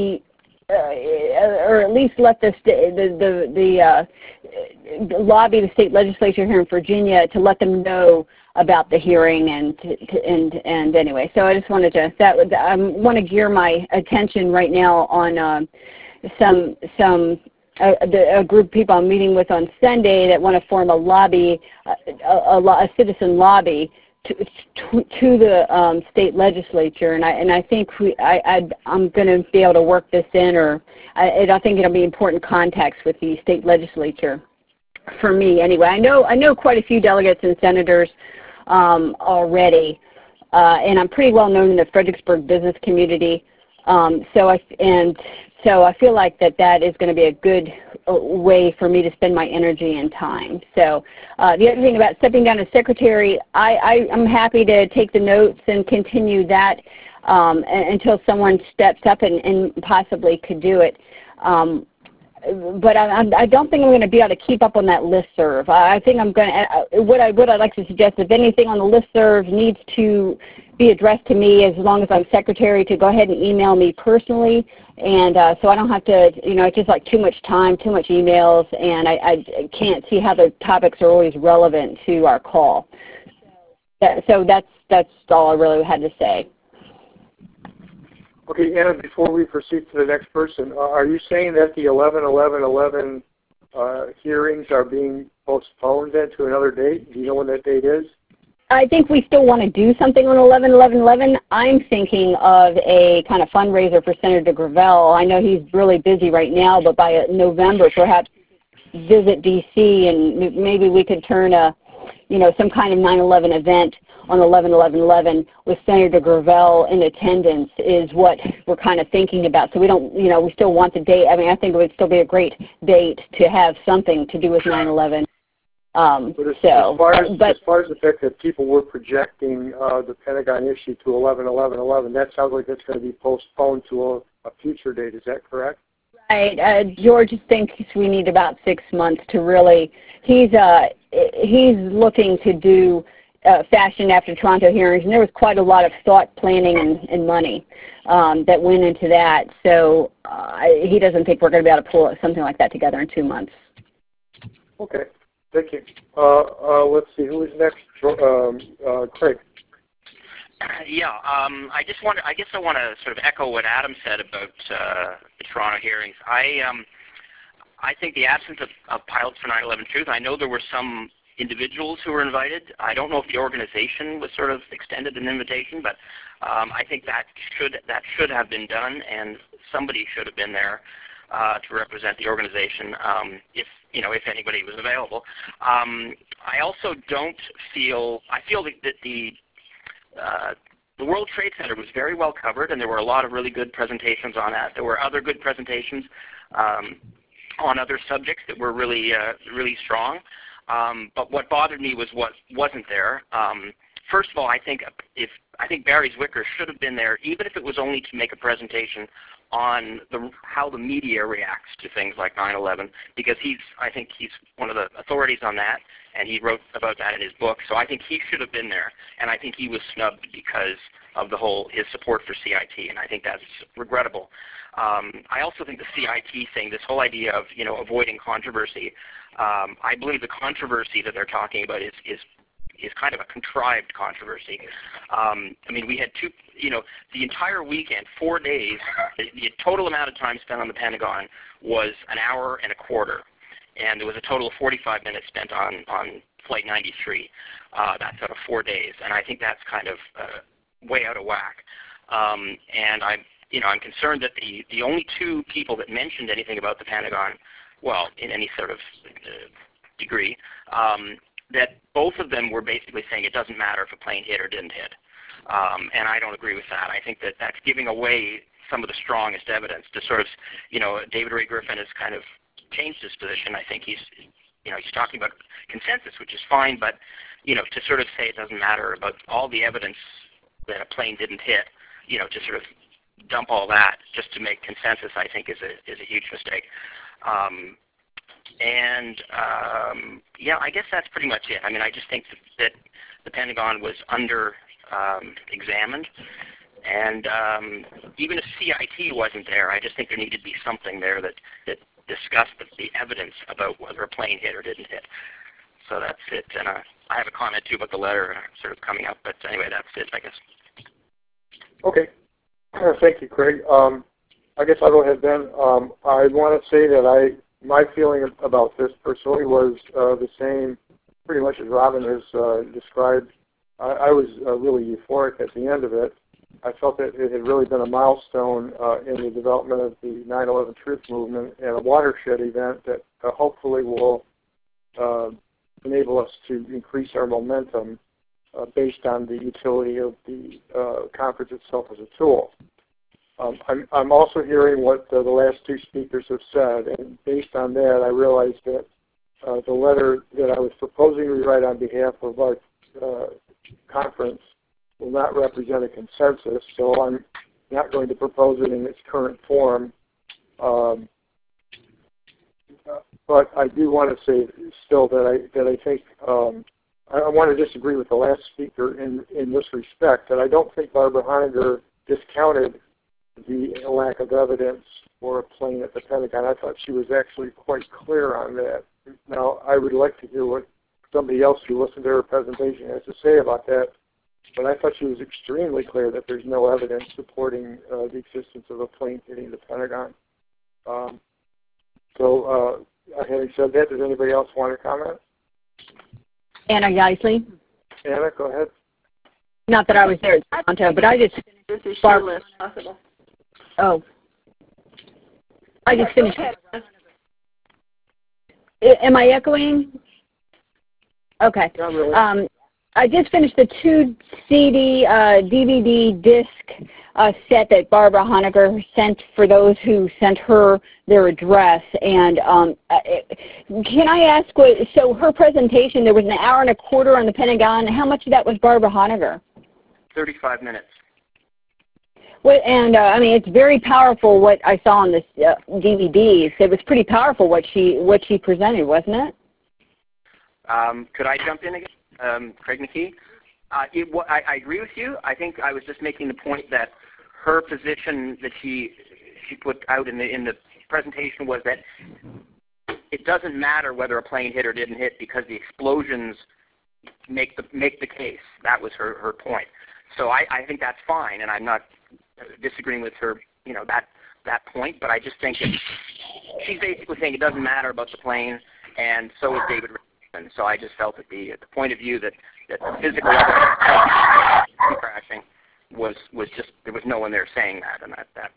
let the lobby the state legislature here in Virginia to let them know about the hearing and anyway. So I just wanted to I want to gear my attention right now on a group of people I'm meeting with on Sunday that want to form a lobby, a citizen lobby to the state legislature, and I think I'm going to be able to work this in, or I think it'll be important contacts with the state legislature for me anyway. I know quite a few delegates and senators already, and I'm pretty well known in the Fredericksburg business community. So I feel like that is going to be a good way for me to spend my energy and time. So the other thing about stepping down as secretary, I'm happy to take the notes and continue that until someone steps up and possibly could do it. But I don't think I'm going to be able to keep up on that listserv. I think I'm going to, what I'd like to suggest, if anything on the listserv needs to be addressed to me, as long as I'm secretary, to go ahead and email me personally, and so I don't have to, it's just like too much time, too much emails, and I can't see how the topics are always relevant to our call. So that's all I really had to say. Okay, Anna, before we proceed to the next person, are you saying that the 11/11/11 hearings are being postponed then to another date? Do you know when that date is? I think we still want to do something on 11/11/11. I'm thinking of a kind of fundraiser for Senator Gravel. I know he's really busy right now, but by November, perhaps visit D.C. and maybe we could turn some kind of 9/11 event on 11/11/11 with Senator Gravel in attendance is what we're kind of thinking about. So we don't, we still want the date. I mean, I think it would still be a great date to have something to do with 9/11. But as far as the fact that people were projecting the Pentagon issue to 11/11/11, that sounds like that's going to be postponed to a future date. Is that correct? Right. George thinks we need about 6 months to really. He's looking to do fashion after Toronto hearings, and there was quite a lot of thought, planning, and money that went into that. So he doesn't think we're going to be able to pull something like that together in 2 months. Okay. Thank you. Let's see, who is next? Craig. Yeah, I guess I want to sort of echo what Adam said about the Toronto hearings. I think the absence of pilots for 9/11 Truth, I know there were some individuals who were invited. I don't know if the organization was sort of extended an invitation, but I think that should have been done, and somebody should have been there to represent the organization if anybody was available. I also don't feel, I feel that the World Trade Center was very well covered, and there were a lot of really good presentations on that. There were other good presentations on other subjects that were really strong. But what bothered me was what wasn't there. First of all, I think Barry Zwicker should have been there, even if it was only to make a presentation on how the media reacts to things like 9/11, because I think he's one of the authorities on that, and he wrote about that in his book. So I think he should have been there, and I think he was snubbed because of his support for CIT, and I think that's regrettable. I also think the CIT thing, this whole idea of avoiding controversy, I believe the controversy that they're talking about is kind of a contrived controversy. I mean, we had the entire weekend, 4 days, the total amount of time spent on the Pentagon was an hour and a quarter. and there was a total of 45 minutes spent on Flight 93. That's out of 4 days, and I think that's kind of way out of whack. And I'm concerned that the only two people that mentioned anything about the Pentagon, well, in any sort of degree, that both of them were basically saying it doesn't matter if a plane hit or didn't hit. And I don't agree with that. I think that that's giving away some of the strongest evidence to sort of, David Ray Griffin has kind of changed his position. I think he's talking about consensus, which is fine, but, to sort of say it doesn't matter about all the evidence that a plane didn't hit, to sort of dump all that just to make consensus, I think is a huge mistake. I guess that's pretty much it. I mean, I just think that the Pentagon was examined, and even if CIT wasn't there, I just think there needed to be something there that discussed the evidence about whether a plane hit or didn't hit. So that's it. And I have a comment too about the letter sort of coming up, but anyway, that's it, I guess. Okay. Thank you, Craig. I guess I'll go ahead then. I want to say that my feeling about this personally was the same pretty much as Robin has described. I was really euphoric at the end of it. I felt that it had really been a milestone in the development of the 9/11 Truth Movement and a watershed event that hopefully will enable us to increase our momentum based on the utility of the conference itself as a tool. I'm also hearing what the last two speakers have said, and based on that, I realized that the letter that I was proposing to write on behalf of our conference will not represent a consensus, so I'm not going to propose it in its current form. But I do want to say still that I think I want to disagree with the last speaker in this respect, that I don't think Barbara Honegger discounted the lack of evidence for a plane at the Pentagon. I thought she was actually quite clear on that. Now, I would like to hear what somebody else who listened to her presentation has to say about that, but I thought she was extremely clear that there's no evidence supporting the existence of a plane hitting the Pentagon. Having said that, does anybody else want to comment? Anna Geisley. Anna, go ahead. Not that I was there at Toronto, but I just This is Sheila, if possible. Oh. I just finished. Am I echoing? Okay. Not really. I just finished the 2 CD DVD disc set that Barbara Honegger sent for those who sent her their address. And can I ask, so her presentation, there was an hour and a quarter on the Pentagon. How much of that was Barbara Honegger? 35 minutes. Well, and I mean, it's very powerful what I saw on this DVD. It was pretty powerful what she presented, wasn't it? Could I jump in again, Craig McKee? I agree with you. I think I was just making the point that her position that she put out in the presentation was that it doesn't matter whether a plane hit or didn't hit because the explosions make the case. That was her point. So I think that's fine, and I'm not disagreeing with her, that point. But I just think that she's basically saying it doesn't matter about the plane, and so is David Richardson. So I just felt that the point of view that the physical evidence of crashing was just, there was no one there saying that, and that.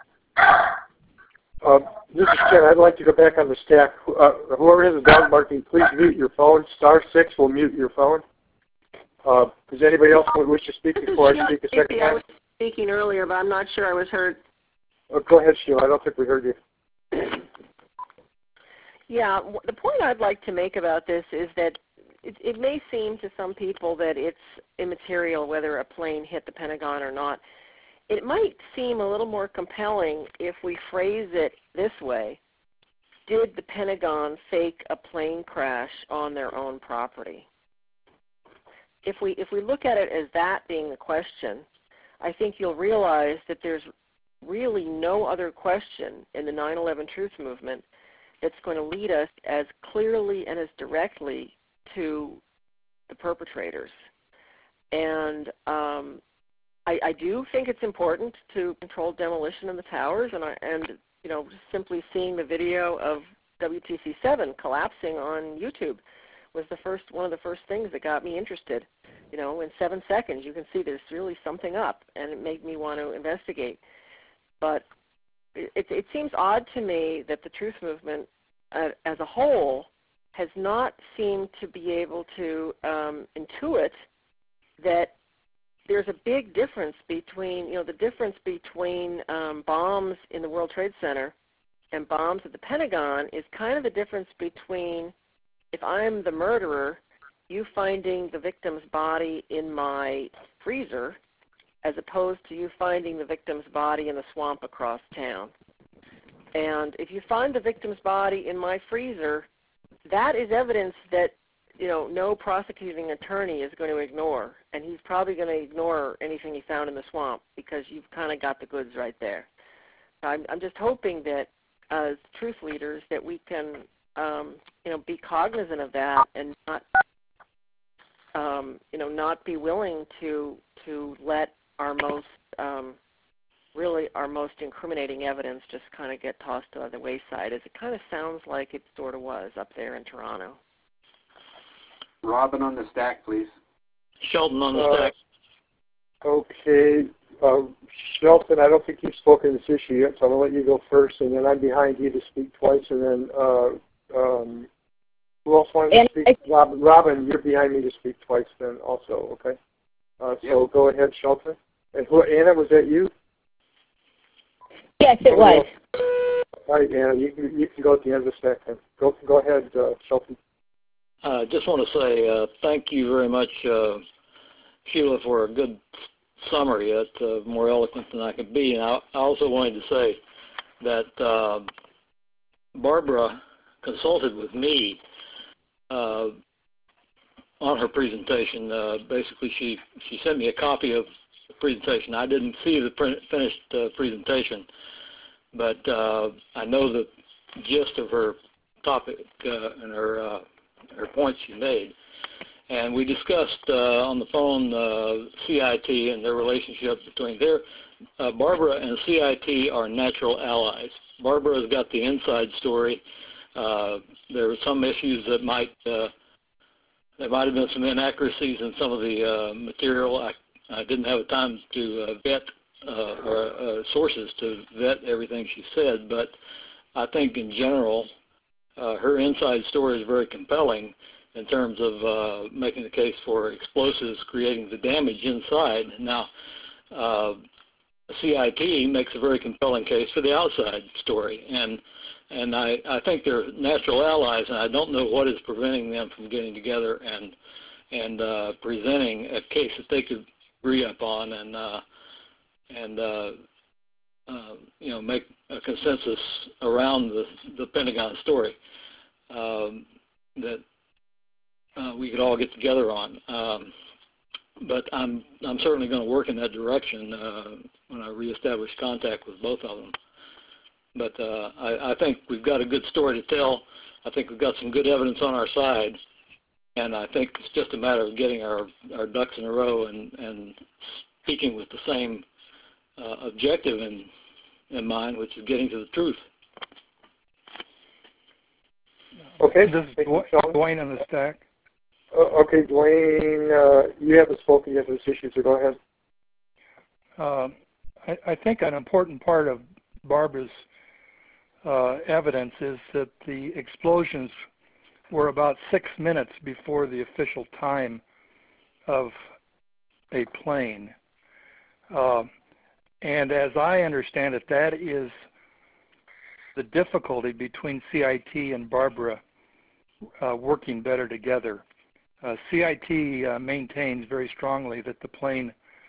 This is Ken. I'd like to go back on the stack. Whoever has a dog barking, please mute your phone. *6 will mute your phone. Does anybody else wish to speak before I speak a second time? I was speaking earlier, but I'm not sure I was heard. Go ahead, Sheila. I don't think we heard you. Yeah, the point I'd like to make about this is that it may seem to some people that it's immaterial whether a plane hit the Pentagon or not. It might seem a little more compelling if we phrase it this way. Did the Pentagon fake a plane crash on their own property? If we look at it as that being the question, I think you'll realize that there's really no other question in the 9/11 Truth Movement that's going to lead us as clearly and as directly to the perpetrators. And I do think it's important to control demolition in the towers, and simply seeing the video of WTC-7 collapsing on YouTube was one of the first things that got me interested. You know, in 7 seconds you can see there's really something up, and it made me want to investigate. But it seems odd to me that the truth movement as a whole has not seemed to be able to intuit that there's a big difference between, you know, the difference between bombs in the World Trade Center and bombs at the Pentagon is kind of the difference between, if I'm the murderer, you finding the victim's body in my freezer as opposed to you finding the victim's body in the swamp across town. And if you find the victim's body in my freezer, that is evidence that, you know, no prosecuting attorney is going to ignore, and he's probably going to ignore anything he found in the swamp because you've kind of got the goods right there. So I'm just hoping that as truth leaders that we can, you know, be cognizant of that and not, you know, not be willing to let our most really our most incriminating evidence just kind of get tossed to the wayside, as it kind of sounds like it sort of was up there in Toronto. Robin on the stack, please. Sheldon on the stack. Okay. Shelton, I don't think you've spoken this issue yet, so I'm going to let you go first, and then I'm behind you to speak twice, and then who else wanted to speak? Robin, you're behind me to speak twice then also, okay? So go ahead, Shelton. And Anna, was that you? Yes, it was. All right, Anna, you can go at the end of the stack then. Go ahead, Shelton. I just want to say thank you very much, Sheila, for a good summary. That's more eloquent than I could be. And I also wanted to say that Barbara consulted with me on her presentation. Basically, she sent me a copy of the presentation. I didn't see the finished presentation, but I know the gist of her topic and her points she made. And we discussed on the phone CIT and their relationship between Barbara and CIT are natural allies. Barbara has got the inside story. There were some issues that there might have been some inaccuracies in some of the material. I didn't have time to vet sources to vet everything she said, but I think in general her inside story is very compelling in terms of making the case for explosives creating the damage inside. Now, CIT makes a very compelling case for the outside story, and I think they're natural allies, and I don't know what is preventing them from getting together and presenting a case that they could agree upon and you know, make a consensus around the Pentagon story that we could all get together on. But I'm certainly going to work in that direction when I reestablish contact with both of them. But I think we've got a good story to tell. I think we've got some good evidence on our side, and I think it's just a matter of getting our ducks in a row and speaking with the same objective in mind, which is getting to the truth. Okay. This is Dwayne on the stack. Okay, Dwayne, you haven't spoken yet on this issue, so go ahead. I think an important part of Barbara's evidence is that the explosions were about 6 minutes before the official time of a plane. And as I understand it, that is the difficulty between CIT and Barbara working better together. CIT maintains very strongly that the plane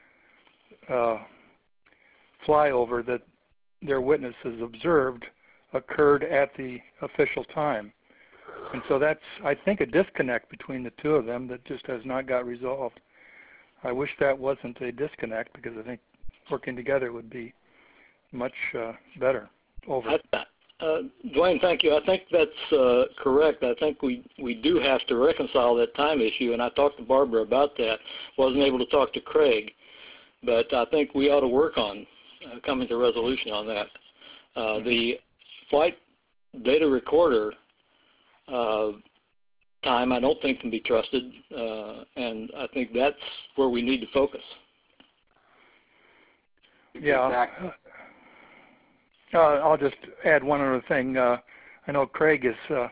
flyover that their witnesses observed occurred at the official time. And so that's, I think, a disconnect between the two of them that just has not got resolved. I wish that wasn't a disconnect, because I think working together would be much better. Over. Dwayne, thank you. I think that's correct. I think we do have to reconcile that time issue, and I talked to Barbara about that. Wasn't able to talk to Craig, but I think we ought to work on coming to resolution on that. The flight data recorder time, I don't think can be trusted, and I think that's where we need to focus. Yeah. Exactly. I'll just add one other thing. I know Craig has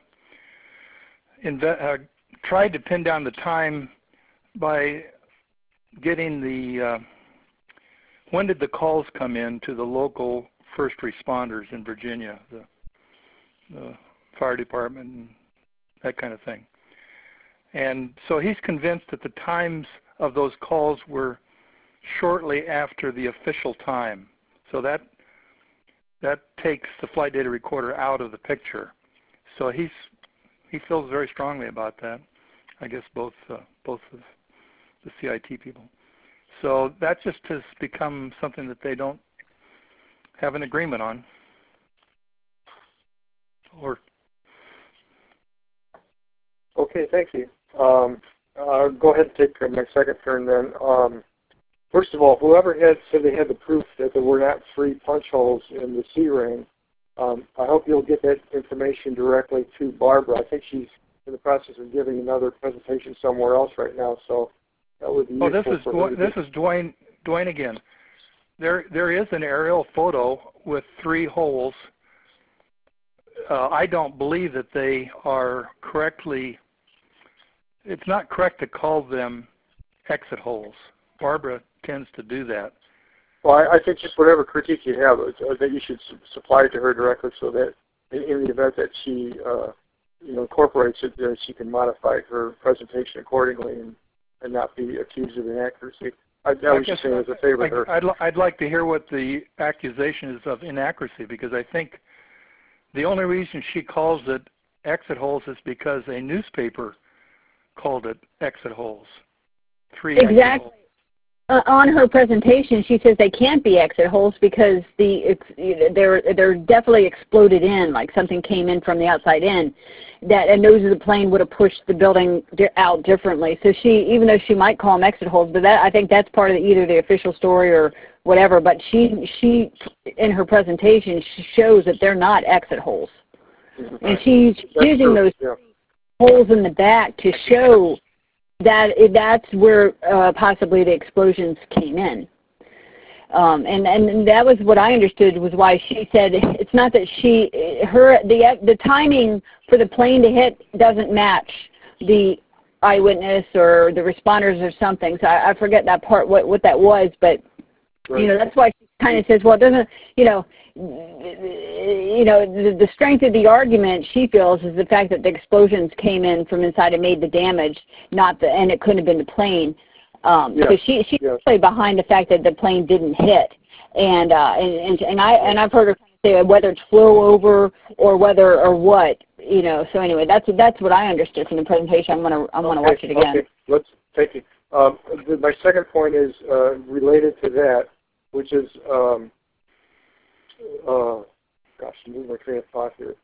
tried to pin down the time by getting the when did the calls come in to the local first responders in Virginia, the fire department and that kind of thing. And so he's convinced that the times of those calls were shortly after the official time. So that takes the flight data recorder out of the picture. So he feels very strongly about that. I guess both of the CIT people. So that just has become something that they don't have an agreement on. Or Okay, thank you. I'll go ahead and take my second turn then. First of all, whoever said they had the proof that there were not 3 punch holes in the C-ring, I hope you'll get that information directly to Barbara. I think she's in the process of giving another presentation somewhere else right now, so that would be useful. This is Dwayne again. There is an aerial photo with 3 holes. I don't believe that they are correctly. It's not correct to call them exit holes. Barbara tends to do that. Well, I think just whatever critique you have, that you should supply it to her directly, so that in the event that she incorporates it, then she can modify her presentation accordingly and not be accused of inaccuracy. I was just saying as a favor to her. I'd like to hear what the accusation is of inaccuracy, because I think the only reason she calls it exit holes is because a newspaper called it exit holes. 3 exactly. exit holes. On her presentation, she says they can't be exit holes because they're definitely exploded in, like something came in from the outside in. That a nose of the plane would have pushed the building out differently. So even though she might call them exit holes, but I think that's part of either the official story or whatever. But she in her presentation, she shows that they're not exit holes, and she's using those holes in the back to show that's where possibly the explosions came in. And that was what I understood was why she said it's not that the timing for the plane to hit doesn't match the eyewitness or the responders or something. So I forget that part, what that was, but right. That's why she kind of says, well, it doesn't, the strength of the argument, she feels, is the fact that the explosions came in from inside and made the damage, and it couldn't have been the plane. So she's really behind the fact that the plane didn't hit, and I've heard her say whether it's flow over or what. So anyway, that's what I understood from the presentation. I'm gonna watch it again. Okay, thank you. My second point is related to that, which is I'm losing my train of thought here.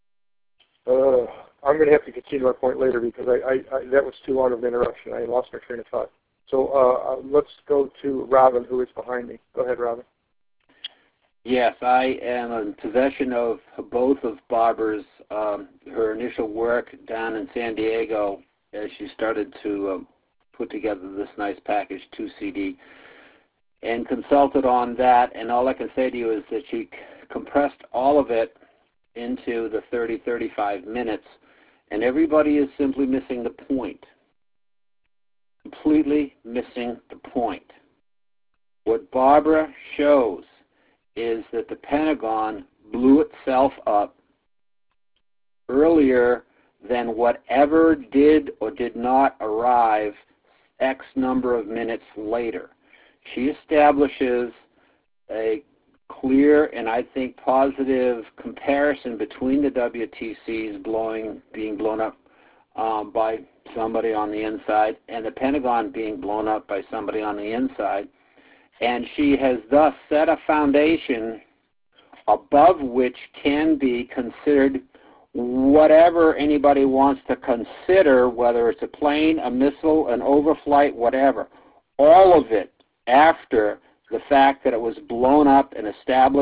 I'm going to have to continue my point later because that was too long of an interruption. I lost my train of thought. So let's go to Robin, who is behind me. Go ahead, Robin. Yes, I am in possession of both of Barbara's, her initial work down in San Diego as she started to put together this nice package, 2 CD, and consulted on that. And all I can say to you is that she compressed all of it into the 35 minutes, and everybody is simply missing the point. Completely missing the point. What Barbara shows is that the Pentagon blew itself up earlier than whatever did or did not arrive X number of minutes later. She establishes a clear and I think positive comparison between the WTCs being blown up by somebody on the inside and the Pentagon being blown up by somebody on the inside. And she has thus set a foundation above which can be considered whatever anybody wants to consider, whether it's a plane, a missile, an overflight, whatever. All of it after the fact that it was blown up and established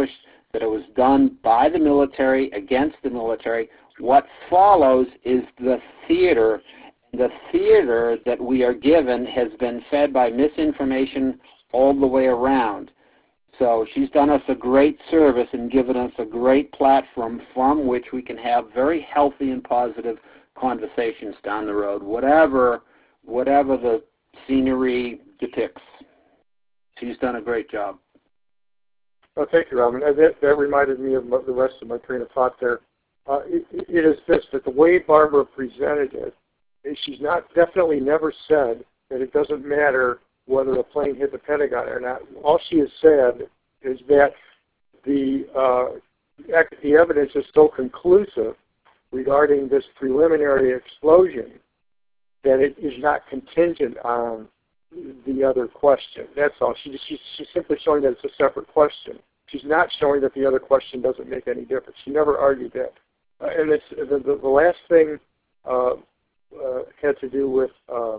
that it was done by the military against the military. What follows is the theater. The theater that we are given has been fed by misinformation all the way around. So she's done us a great service and given us a great platform from which we can have very healthy and positive conversations down the road, whatever the scenery depicts. She's done a great job. Oh, thank you, Robin. That reminded me of the rest of my train of thought there. It is this, that the way Barbara presented it, she's definitely never said that it doesn't matter whether a plane hit the Pentagon or not. All she has said is that the evidence is so conclusive regarding this preliminary explosion that it is not contingent on the other question. That's all. She's simply showing that it's a separate question. She's not showing that the other question doesn't make any difference. She never argued that. And it's, the last thing had to do with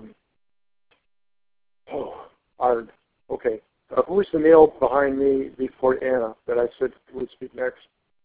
who's the male behind me before Anna that I said would speak next?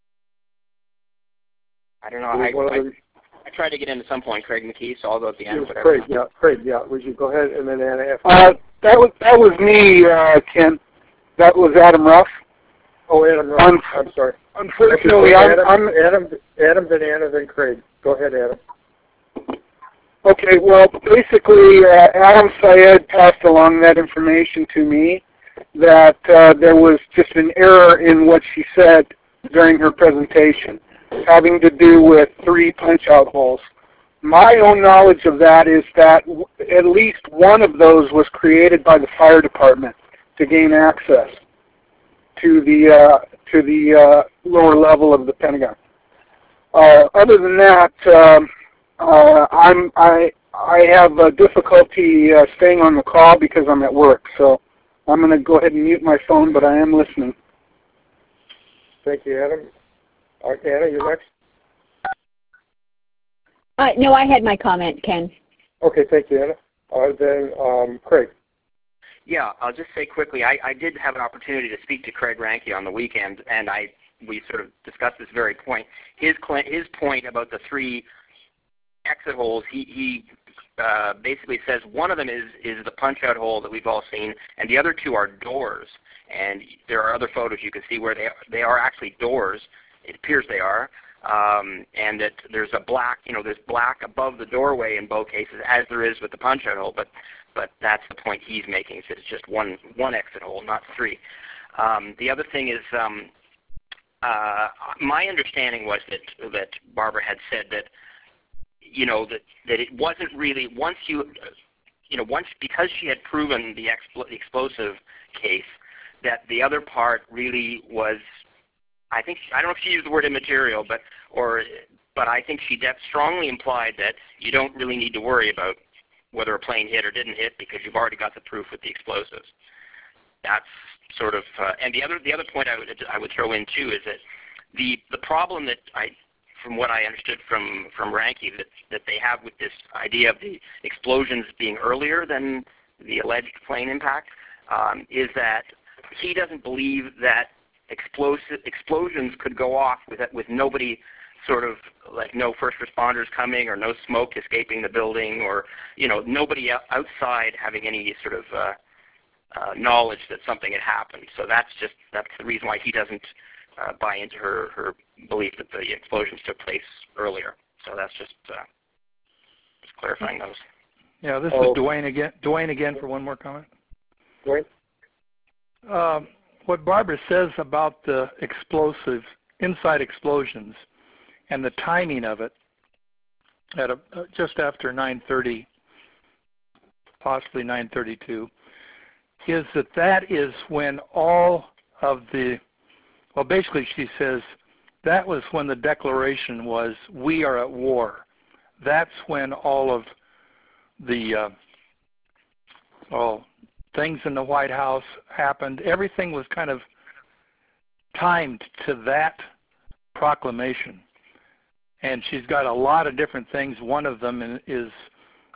I don't know. I tried to get in at some point, Craig McKee, so I'll go at the end. Craig, yeah. Would you go ahead and then Anna after? That was me, Ken. That was Adam Ruff. Oh, Adam Ruff. I'm sorry. Unfortunately, Adam, then Anna, then Craig. Go ahead, Adam. Okay, well, basically, Adam Syed passed along that information to me, that there was just an error in what she said during her presentation, having to do with 3 punch-out holes. My own knowledge of that is that at least one of those was created by the fire department to gain access to the lower level of the Pentagon. Other than that, I have difficulty staying on the call because I'm at work, so I'm going to go ahead and mute my phone, but I am listening. Thank you, Adam. All right, Anna, you're next. No, I had my comment, Ken. Okay, thank you, Anna. Then Craig. Yeah, I'll just say quickly, I did have an opportunity to speak to Craig Ranke on the weekend, and we sort of discussed this very point. His point about the 3 exit holes, he basically says one of them is the punch-out hole that we've all seen, and the other 2 are doors. And there are other photos you can see where they are actually doors. It appears they are. And that there's there's black above the doorway in both cases, as there is with the punch-out hole. But that's the point he's making. It's just one exit hole, not 3. The other thing is, my understanding was that Barbara had said that it wasn't really once because she had proven the explosive case, that the other part really was. I don't know if she used the word immaterial, but I think she strongly implied that you don't really need to worry about whether a plane hit or didn't hit because you've already got the proof with the explosives. That's sort of, and the other point I would throw in too is that the problem that from what I understood from Ranke that they have with this idea of the explosions being earlier than the alleged plane impact is that he doesn't believe that explosions could go off with nobody, sort of like no first responders coming or no smoke escaping the building, or nobody outside having any sort of knowledge that something had happened. So that's the reason why he doesn't buy into her belief that the explosions took place earlier. So that's just clarifying those. Yeah, this is Dwayne again. Dwayne again for one more comment. Dwayne? What Barbara says about the explosives, inside explosions, and the timing of it at just after 9:30, possibly 9:32, is that is when all of the, well, basically she says that was when the declaration was, we are at war. That's when all of the things in the White House happened. Everything was kind of timed to that proclamation. And she's got a lot of different things. One of them is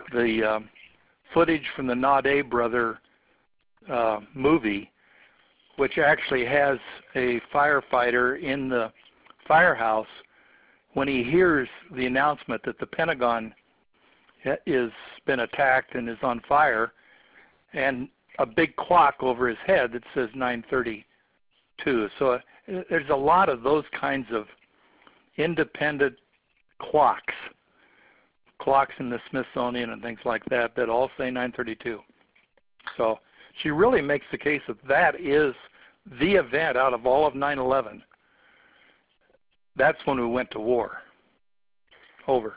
the footage from the Nade brother movie, which actually has a firefighter in the firehouse, when he hears the announcement that the Pentagon is been attacked and is on fire, and a big clock over his head that says 9:32. So there's a lot of those kinds of independent clocks in the Smithsonian and things like that that all say 9:32. So she really makes the case that that is the event out of all of 9/11. That's when we went to war. Over.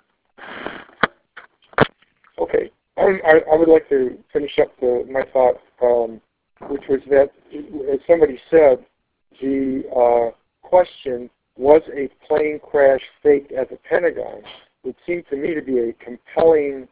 Okay. I would like to finish up my thought, which was that, as somebody said, the question, was a plane crash faked at the Pentagon, would seem to me to be a compelling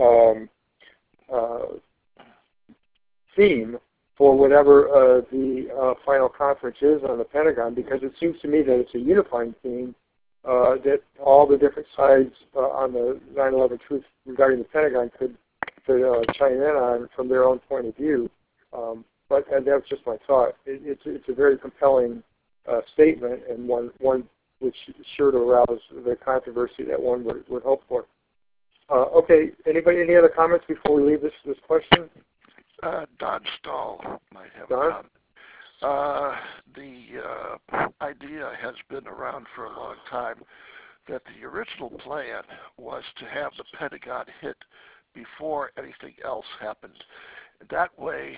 theme for whatever the final conference is on the Pentagon, because it seems to me that it's a unifying theme that all the different sides on the 9/11 truth regarding the Pentagon could chime in on from their own point of view. But that's just my thought. It's a very compelling statement, and one which is sure to arouse the controversy that one would hope for. Okay, anybody, any other comments before we leave this question? Don Stahl might have Don? a comment. The idea has been around for a long time that the original plan was to have the Pentagon hit before anything else happened. That way,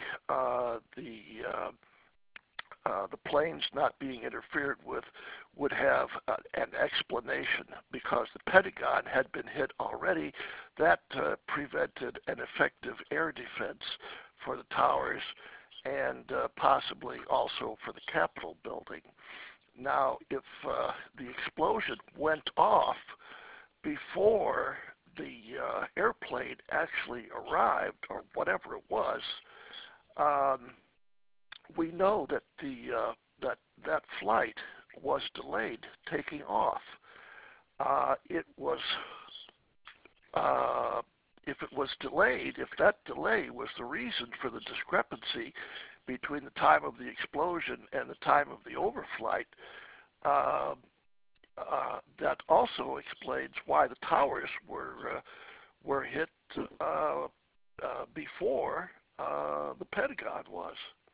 the planes not being interfered with would have an explanation, because the Pentagon had been hit already. That prevented an effective air defense for the towers and possibly also for the Capitol building. Now, if the explosion went off before the airplane actually arrived, or whatever it was, we know that that flight was delayed taking off. If it was delayed, if that delay was the reason for the discrepancy between the time of the explosion and the time of the overflight, that also explains why the towers were hit before the Pentagon was.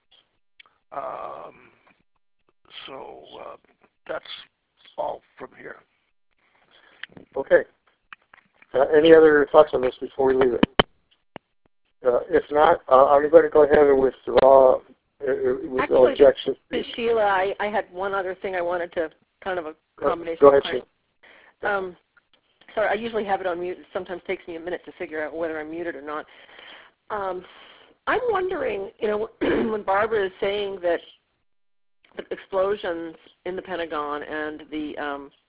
So that's all from here. Okay. Any other thoughts on this before we leave it? If not, I'm going to go ahead and withdraw with no objection. Sheila, I had one other thing I wanted to, kind of a combination. Go ahead, Sheila. Sorry, I usually have it on mute. It sometimes takes me a minute to figure out whether I'm muted or not. I'm wondering, when Barbara is saying that the explosions in the Pentagon and the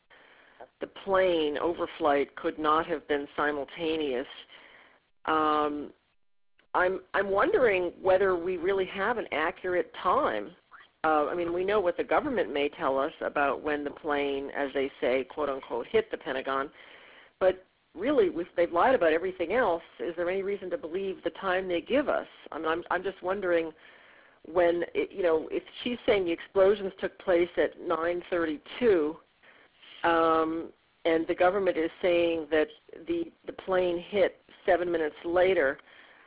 plane overflight could not have been simultaneous, I'm wondering whether we really have an accurate time. I mean, we know what the government may tell us about when the plane, as they say, quote unquote, hit the Pentagon, but really, if they've lied about everything else, is there any reason to believe the time they give us? I'm just wondering when, if she's saying the explosions took place at 9:32, and the government is saying that the plane hit 7 minutes later,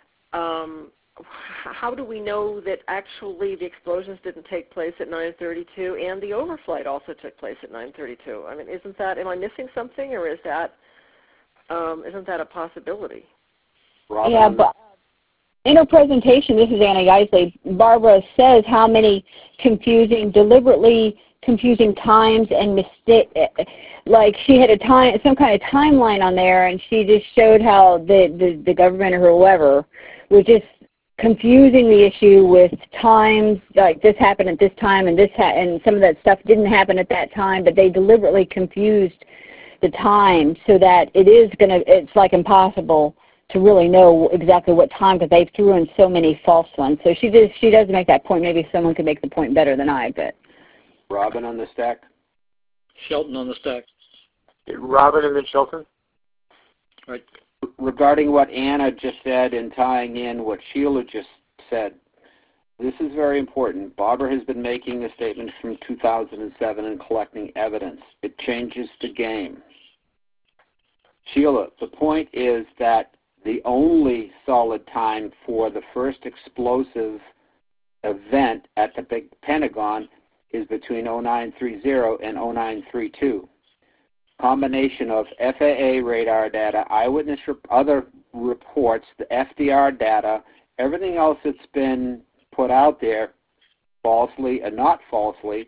how do we know that actually the explosions didn't take place at 9:32 and the overflight also took place at 9:32? I mean, am I missing something, or isn't that a possibility? Robin? Yeah, but in her presentation, this is Anna Geisley, Barbara says how many deliberately confusing times and mistake. Like she had some kind of timeline on there, and she just showed how the government or whoever was just confusing the issue with times, like this happened at this time and and some of that stuff didn't happen at that time, but they deliberately confused the time so that it's like impossible to really know exactly what time, because they threw in so many false ones. So she does make that point. Maybe someone could make the point better than I, but. Robin on the stack. Shelton on the stack. Robin and then Shelton. Right. Regarding what Anna just said and tying in what Sheila just said, this is very important. Barbara has been making a statement from 2007 and collecting evidence. It changes the game. Sheila, the point is that the only solid time for the first explosive event at the big Pentagon is between 0930 and 0932. Combination of FAA radar data, eyewitness other reports, the FDR data, everything else that's been put out there, falsely and not falsely,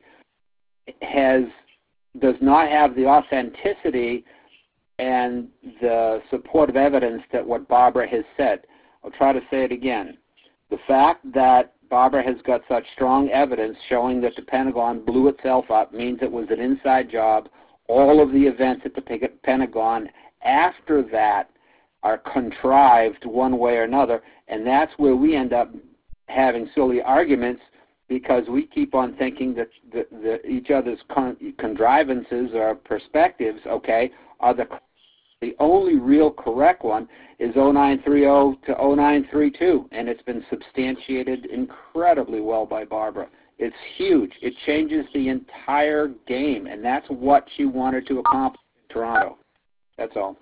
does not have the authenticity and the supportive evidence that what Barbara has said. I'll try to say it again. The fact that Barbara has got such strong evidence showing that the Pentagon blew itself up means it was an inside job. All of the events at the Pentagon after that are contrived one way or another, and that's where we end up having silly arguments because we keep on thinking that each other's contrivances or perspectives, okay, are the only real correct one is 0930 to 0932, and it's been substantiated incredibly well by Barbara. It's huge. It changes the entire game, and that's what she wanted to accomplish in Toronto. That's all.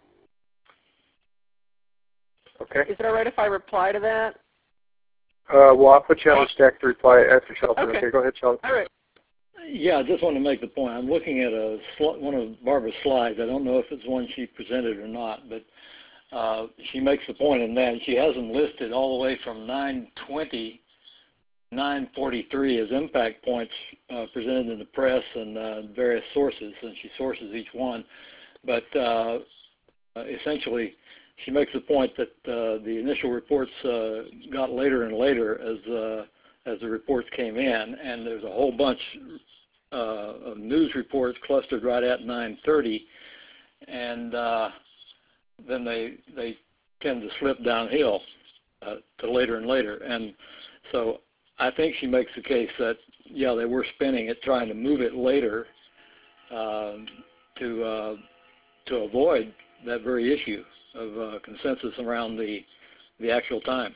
Okay. Is it all right if I reply to that? Well, I'll put you on the stack to reply after Shelton. Okay, go ahead, Shelton. All right. Yeah, I just want to make the point. I'm looking at one of Barbara's slides. I don't know if it's one she presented or not, but she makes the point in that she has them listed all the way from 920, 943 as impact points presented in the press and various sources, and she sources each one. But essentially, she makes the point that the initial reports got later and later as the reports came in, and there's a whole bunch of news reports clustered right at 9:30, and then they tend to slip downhill to later and later. And so I think she makes the case that, yeah, they were spinning it, trying to move it later to avoid that very issue of consensus around the actual time.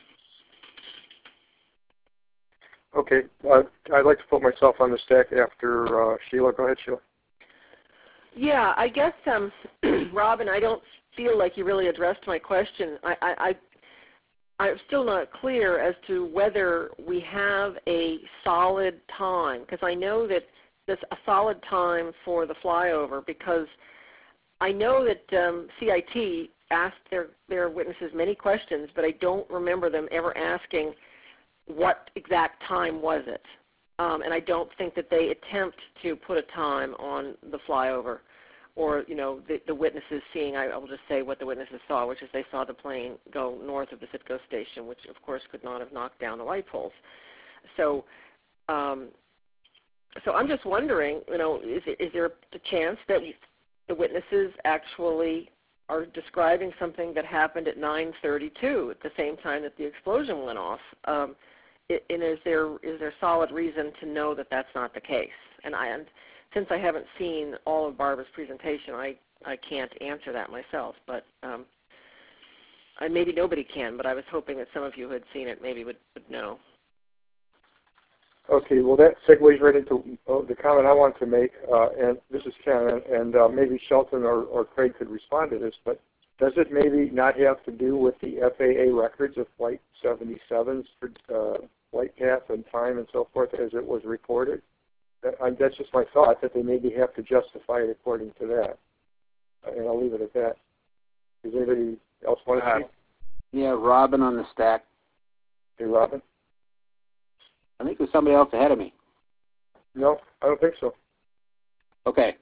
Okay. I'd like to put myself on the stack after Sheila. Go ahead, Sheila. Yeah, I guess, Robin, I don't feel like you really addressed my question. I'm still not clear as to whether we have a solid time, because I know that there's a solid time for the flyover, because I know that CIT asked their witnesses many questions, but I don't remember them ever asking what exact time was it. And I don't think that they attempt to put a time on the flyover, or the witnesses seeing. I will just say what the witnesses saw, which is they saw the plane go north of the Sitco station, which of course could not have knocked down the light poles. So I'm just wondering, is there a chance that the witnesses actually are describing something that happened at 9:32 at the same time that the explosion went off? And is there solid reason to know that that's not the case? And since I haven't seen all of Barbara's presentation, I can't answer that myself. But maybe nobody can. But I was hoping that some of you who had seen it maybe would know. Okay, well that segues right into the comment I wanted to make, and this is Ken, and maybe Shelton or Craig could respond to this, but does it maybe not have to do with the FAA records of Flight 77's flight path and time and so forth as it was reported? That's just my thought, that they maybe have to justify it according to that. And I'll leave it at that. Does anybody else want to speak? Yeah, Robin on the stack. Hey, Robin? I think there's somebody else ahead of me. No, I don't think so. Okay.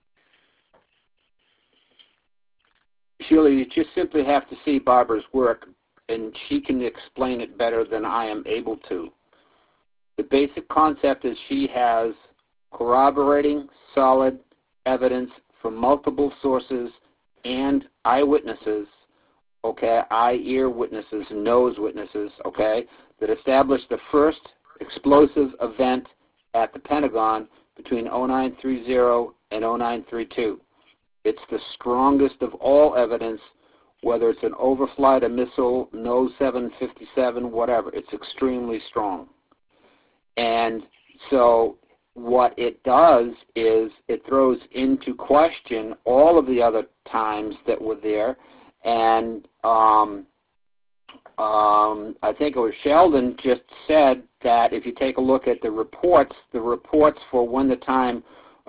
Sheila, you just simply have to see Barbara's work, and she can explain it better than I am able to. The basic concept is she has corroborating, solid evidence from multiple sources and eyewitnesses, okay, eye-ear witnesses, nose witnesses, okay, that established the first explosive event at the Pentagon between 0930 and 0932. It's the strongest of all evidence, whether it's an overflight, a missile, no 757, whatever. It's extremely strong. And so what it does is it throws into question all of the other times that were there. And I think it was Sheldon just said that if you take a look at the reports for when the time,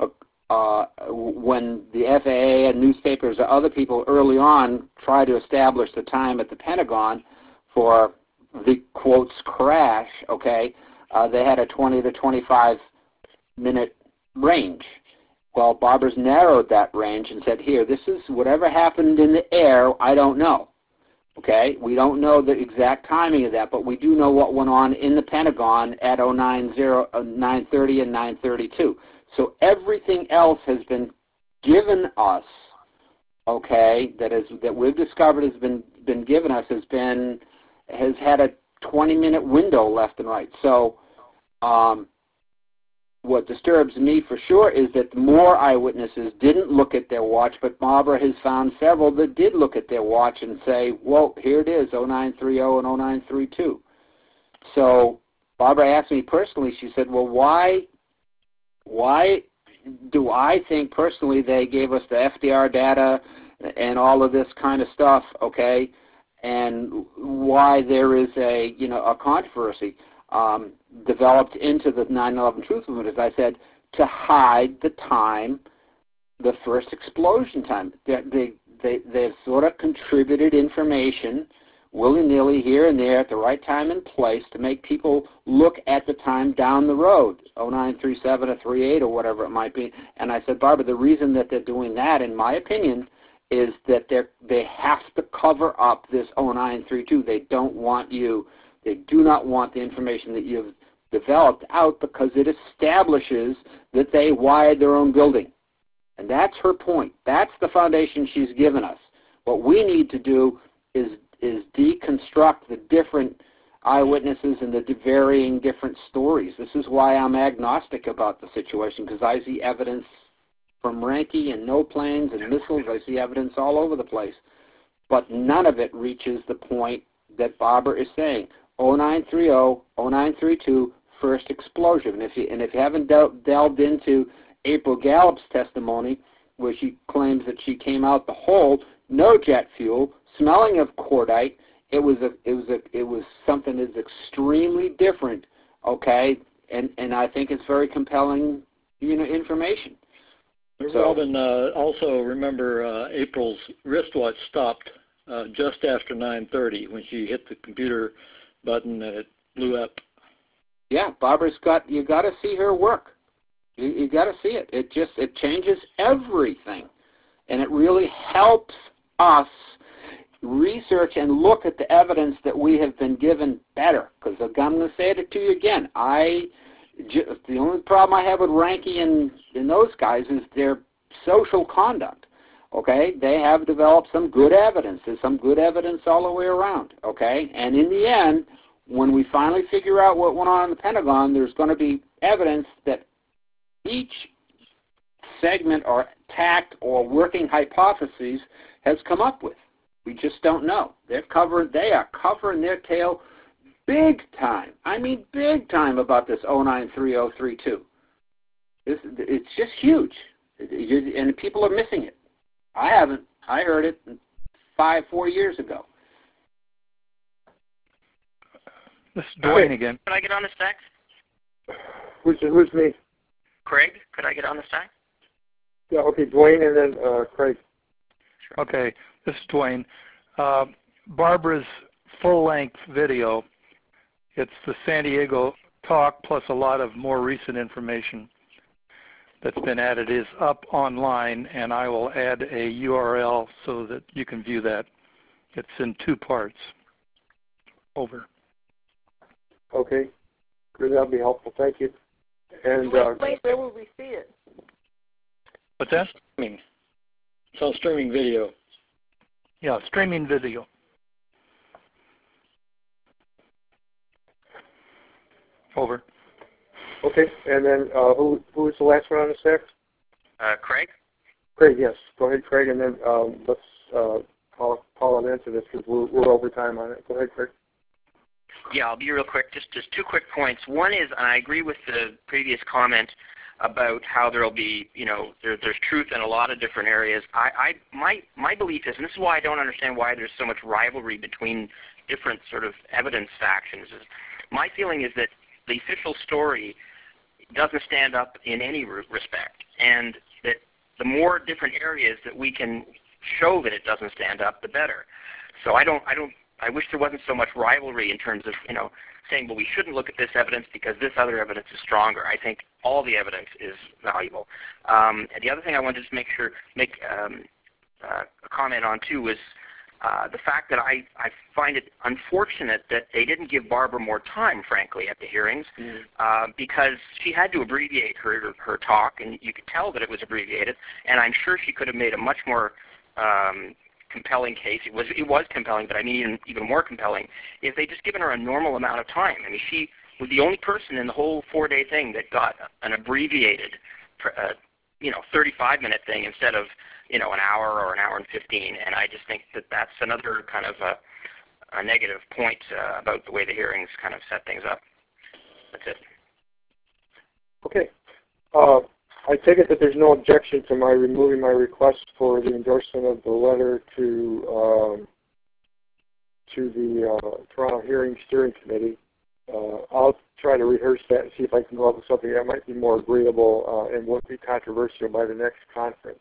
when the FAA and newspapers or other people early on try to establish the time at the Pentagon for the, quotes, crash, okay, they had a 20 to 25 minute range. Well, Barbara's narrowed that range and said, here, this is whatever happened in the air, I don't know. Okay, we don't know the exact timing of that, but we do know what went on in the Pentagon at 9:30 and 9:32. So everything else has been given us, okay, that we've discovered has been given us has had a 20-minute window left and right. So what disturbs me for sure is that more eyewitnesses didn't look at their watch, but Barbara has found several that did look at their watch and say, well, here it is, 0930 and 0932. So Barbara asked me personally, she said, well, why do I think personally they gave us the FDR data and all of this kind of stuff, okay, and why there is a controversy developed into the 9/11 Truth Movement, as I said, to hide the time, the first explosion time. They've sort of contributed information willy-nilly here and there at the right time and place to make people look at the time down the road, 0937 or 38 or whatever it might be. And I said, Barbara, the reason that they're doing that, in my opinion, is that they have to cover up this 0932. They do not want the information that you've developed out because it establishes that they wired their own building. And that's her point. That's the foundation she's given us. What we need to do is deconstruct the different eyewitnesses and the varying different stories. This is why I'm agnostic about the situation, because I see evidence from Ranke and no planes and missiles. I see evidence all over the place. But none of it reaches the point that Barbara is saying. 0930, 0932, first explosion. And if you haven't delved into April Gallup's testimony, where she claims that she came out the hole, no jet fuel, smelling of cordite, it was something that's extremely different, okay? And I think it's very compelling, information. Robin, also remember April's wristwatch stopped just after 9:30 when she hit the computer button and it blew up. Yeah, Barbara's you got to see her work. You got to see it. It changes everything, and it really helps us research and look at the evidence that we have been given better. Because I'm going to say it to you again. The only problem I have with Ranke and those guys is their social conduct. Okay, they have developed some good evidence. There's some good evidence all the way around. Okay, and in the end, when we finally figure out what went on in the Pentagon, there's going to be evidence that each segment or tact or working hypotheses has come up with. We just don't know. They are covering their tail big time. I mean big time about this 093032. It's just huge. And people are missing it. I haven't. I heard it 4 years ago. This is Dwayne again. Could I get on the stack? Who's me? Craig, could I get on the stack? Yeah, okay, Dwayne and then Craig. Sure. Okay, this is Dwayne. Barbara's full-length video, it's the San Diego talk plus a lot of more recent information that's been added, is up online, and I will add a URL so that you can view that. It's in 2 parts. Over. Okay, good. That'll be helpful. Thank you. And wait, where will we see it? What's that? Streaming. It's on streaming video. Yeah, streaming video. Over. Okay, and then who is the last one on the stack? Craig? Craig, yes. Go ahead, Craig, and then let's call an end to this because we're over time on it. Go ahead, Craig. Yeah, I'll be real quick. Just 2 quick points. One is, and I agree with the previous comment about how there'll be, there's truth in a lot of different areas. My belief is, and this is why I don't understand why there's so much rivalry between different sort of evidence factions. My feeling is that the official story doesn't stand up in any respect, and that the more different areas that we can show that it doesn't stand up, the better. So I wish there wasn't so much rivalry in terms of, saying, well, we shouldn't look at this evidence because this other evidence is stronger. I think all the evidence is valuable. And the other thing I wanted to make a comment on, too, was the fact that I find it unfortunate that they didn't give Barbara more time, frankly, at the hearings, because she had to abbreviate her talk, and you could tell that it was abbreviated, and I'm sure she could have made a much more compelling case. It was compelling, but I mean even more compelling if they just given her a normal amount of time. I mean, she was the only person in the whole 4-day thing that got an abbreviated, 35-minute thing instead of, an hour or an hour and 15. And I just think that that's another kind of a negative point about the way the hearings kind of set things up. That's it. Okay. I take it that there's no objection to my removing my request for the endorsement of the letter to the Toronto Hearing Steering Committee. I'll try to rehearse that and see if I can come up with something that might be more agreeable and won't be controversial by the next conference.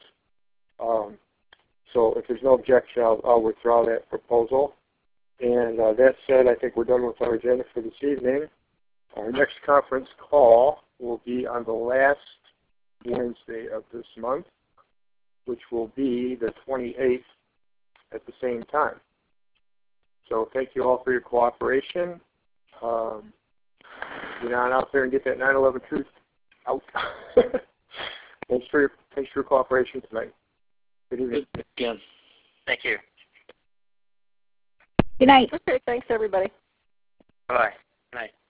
So if there's no objection, I'll withdraw that proposal. And that said, I think we're done with our agenda for this evening. Our next conference call will be on the last Wednesday of this month, which will be the 28th at the same time. So thank you all for your cooperation. Get on out there and get that 9/11 truth out. Thanks for your cooperation tonight. Good evening. Again. Thank you. Good night. Okay, thanks, everybody. Bye. Good night.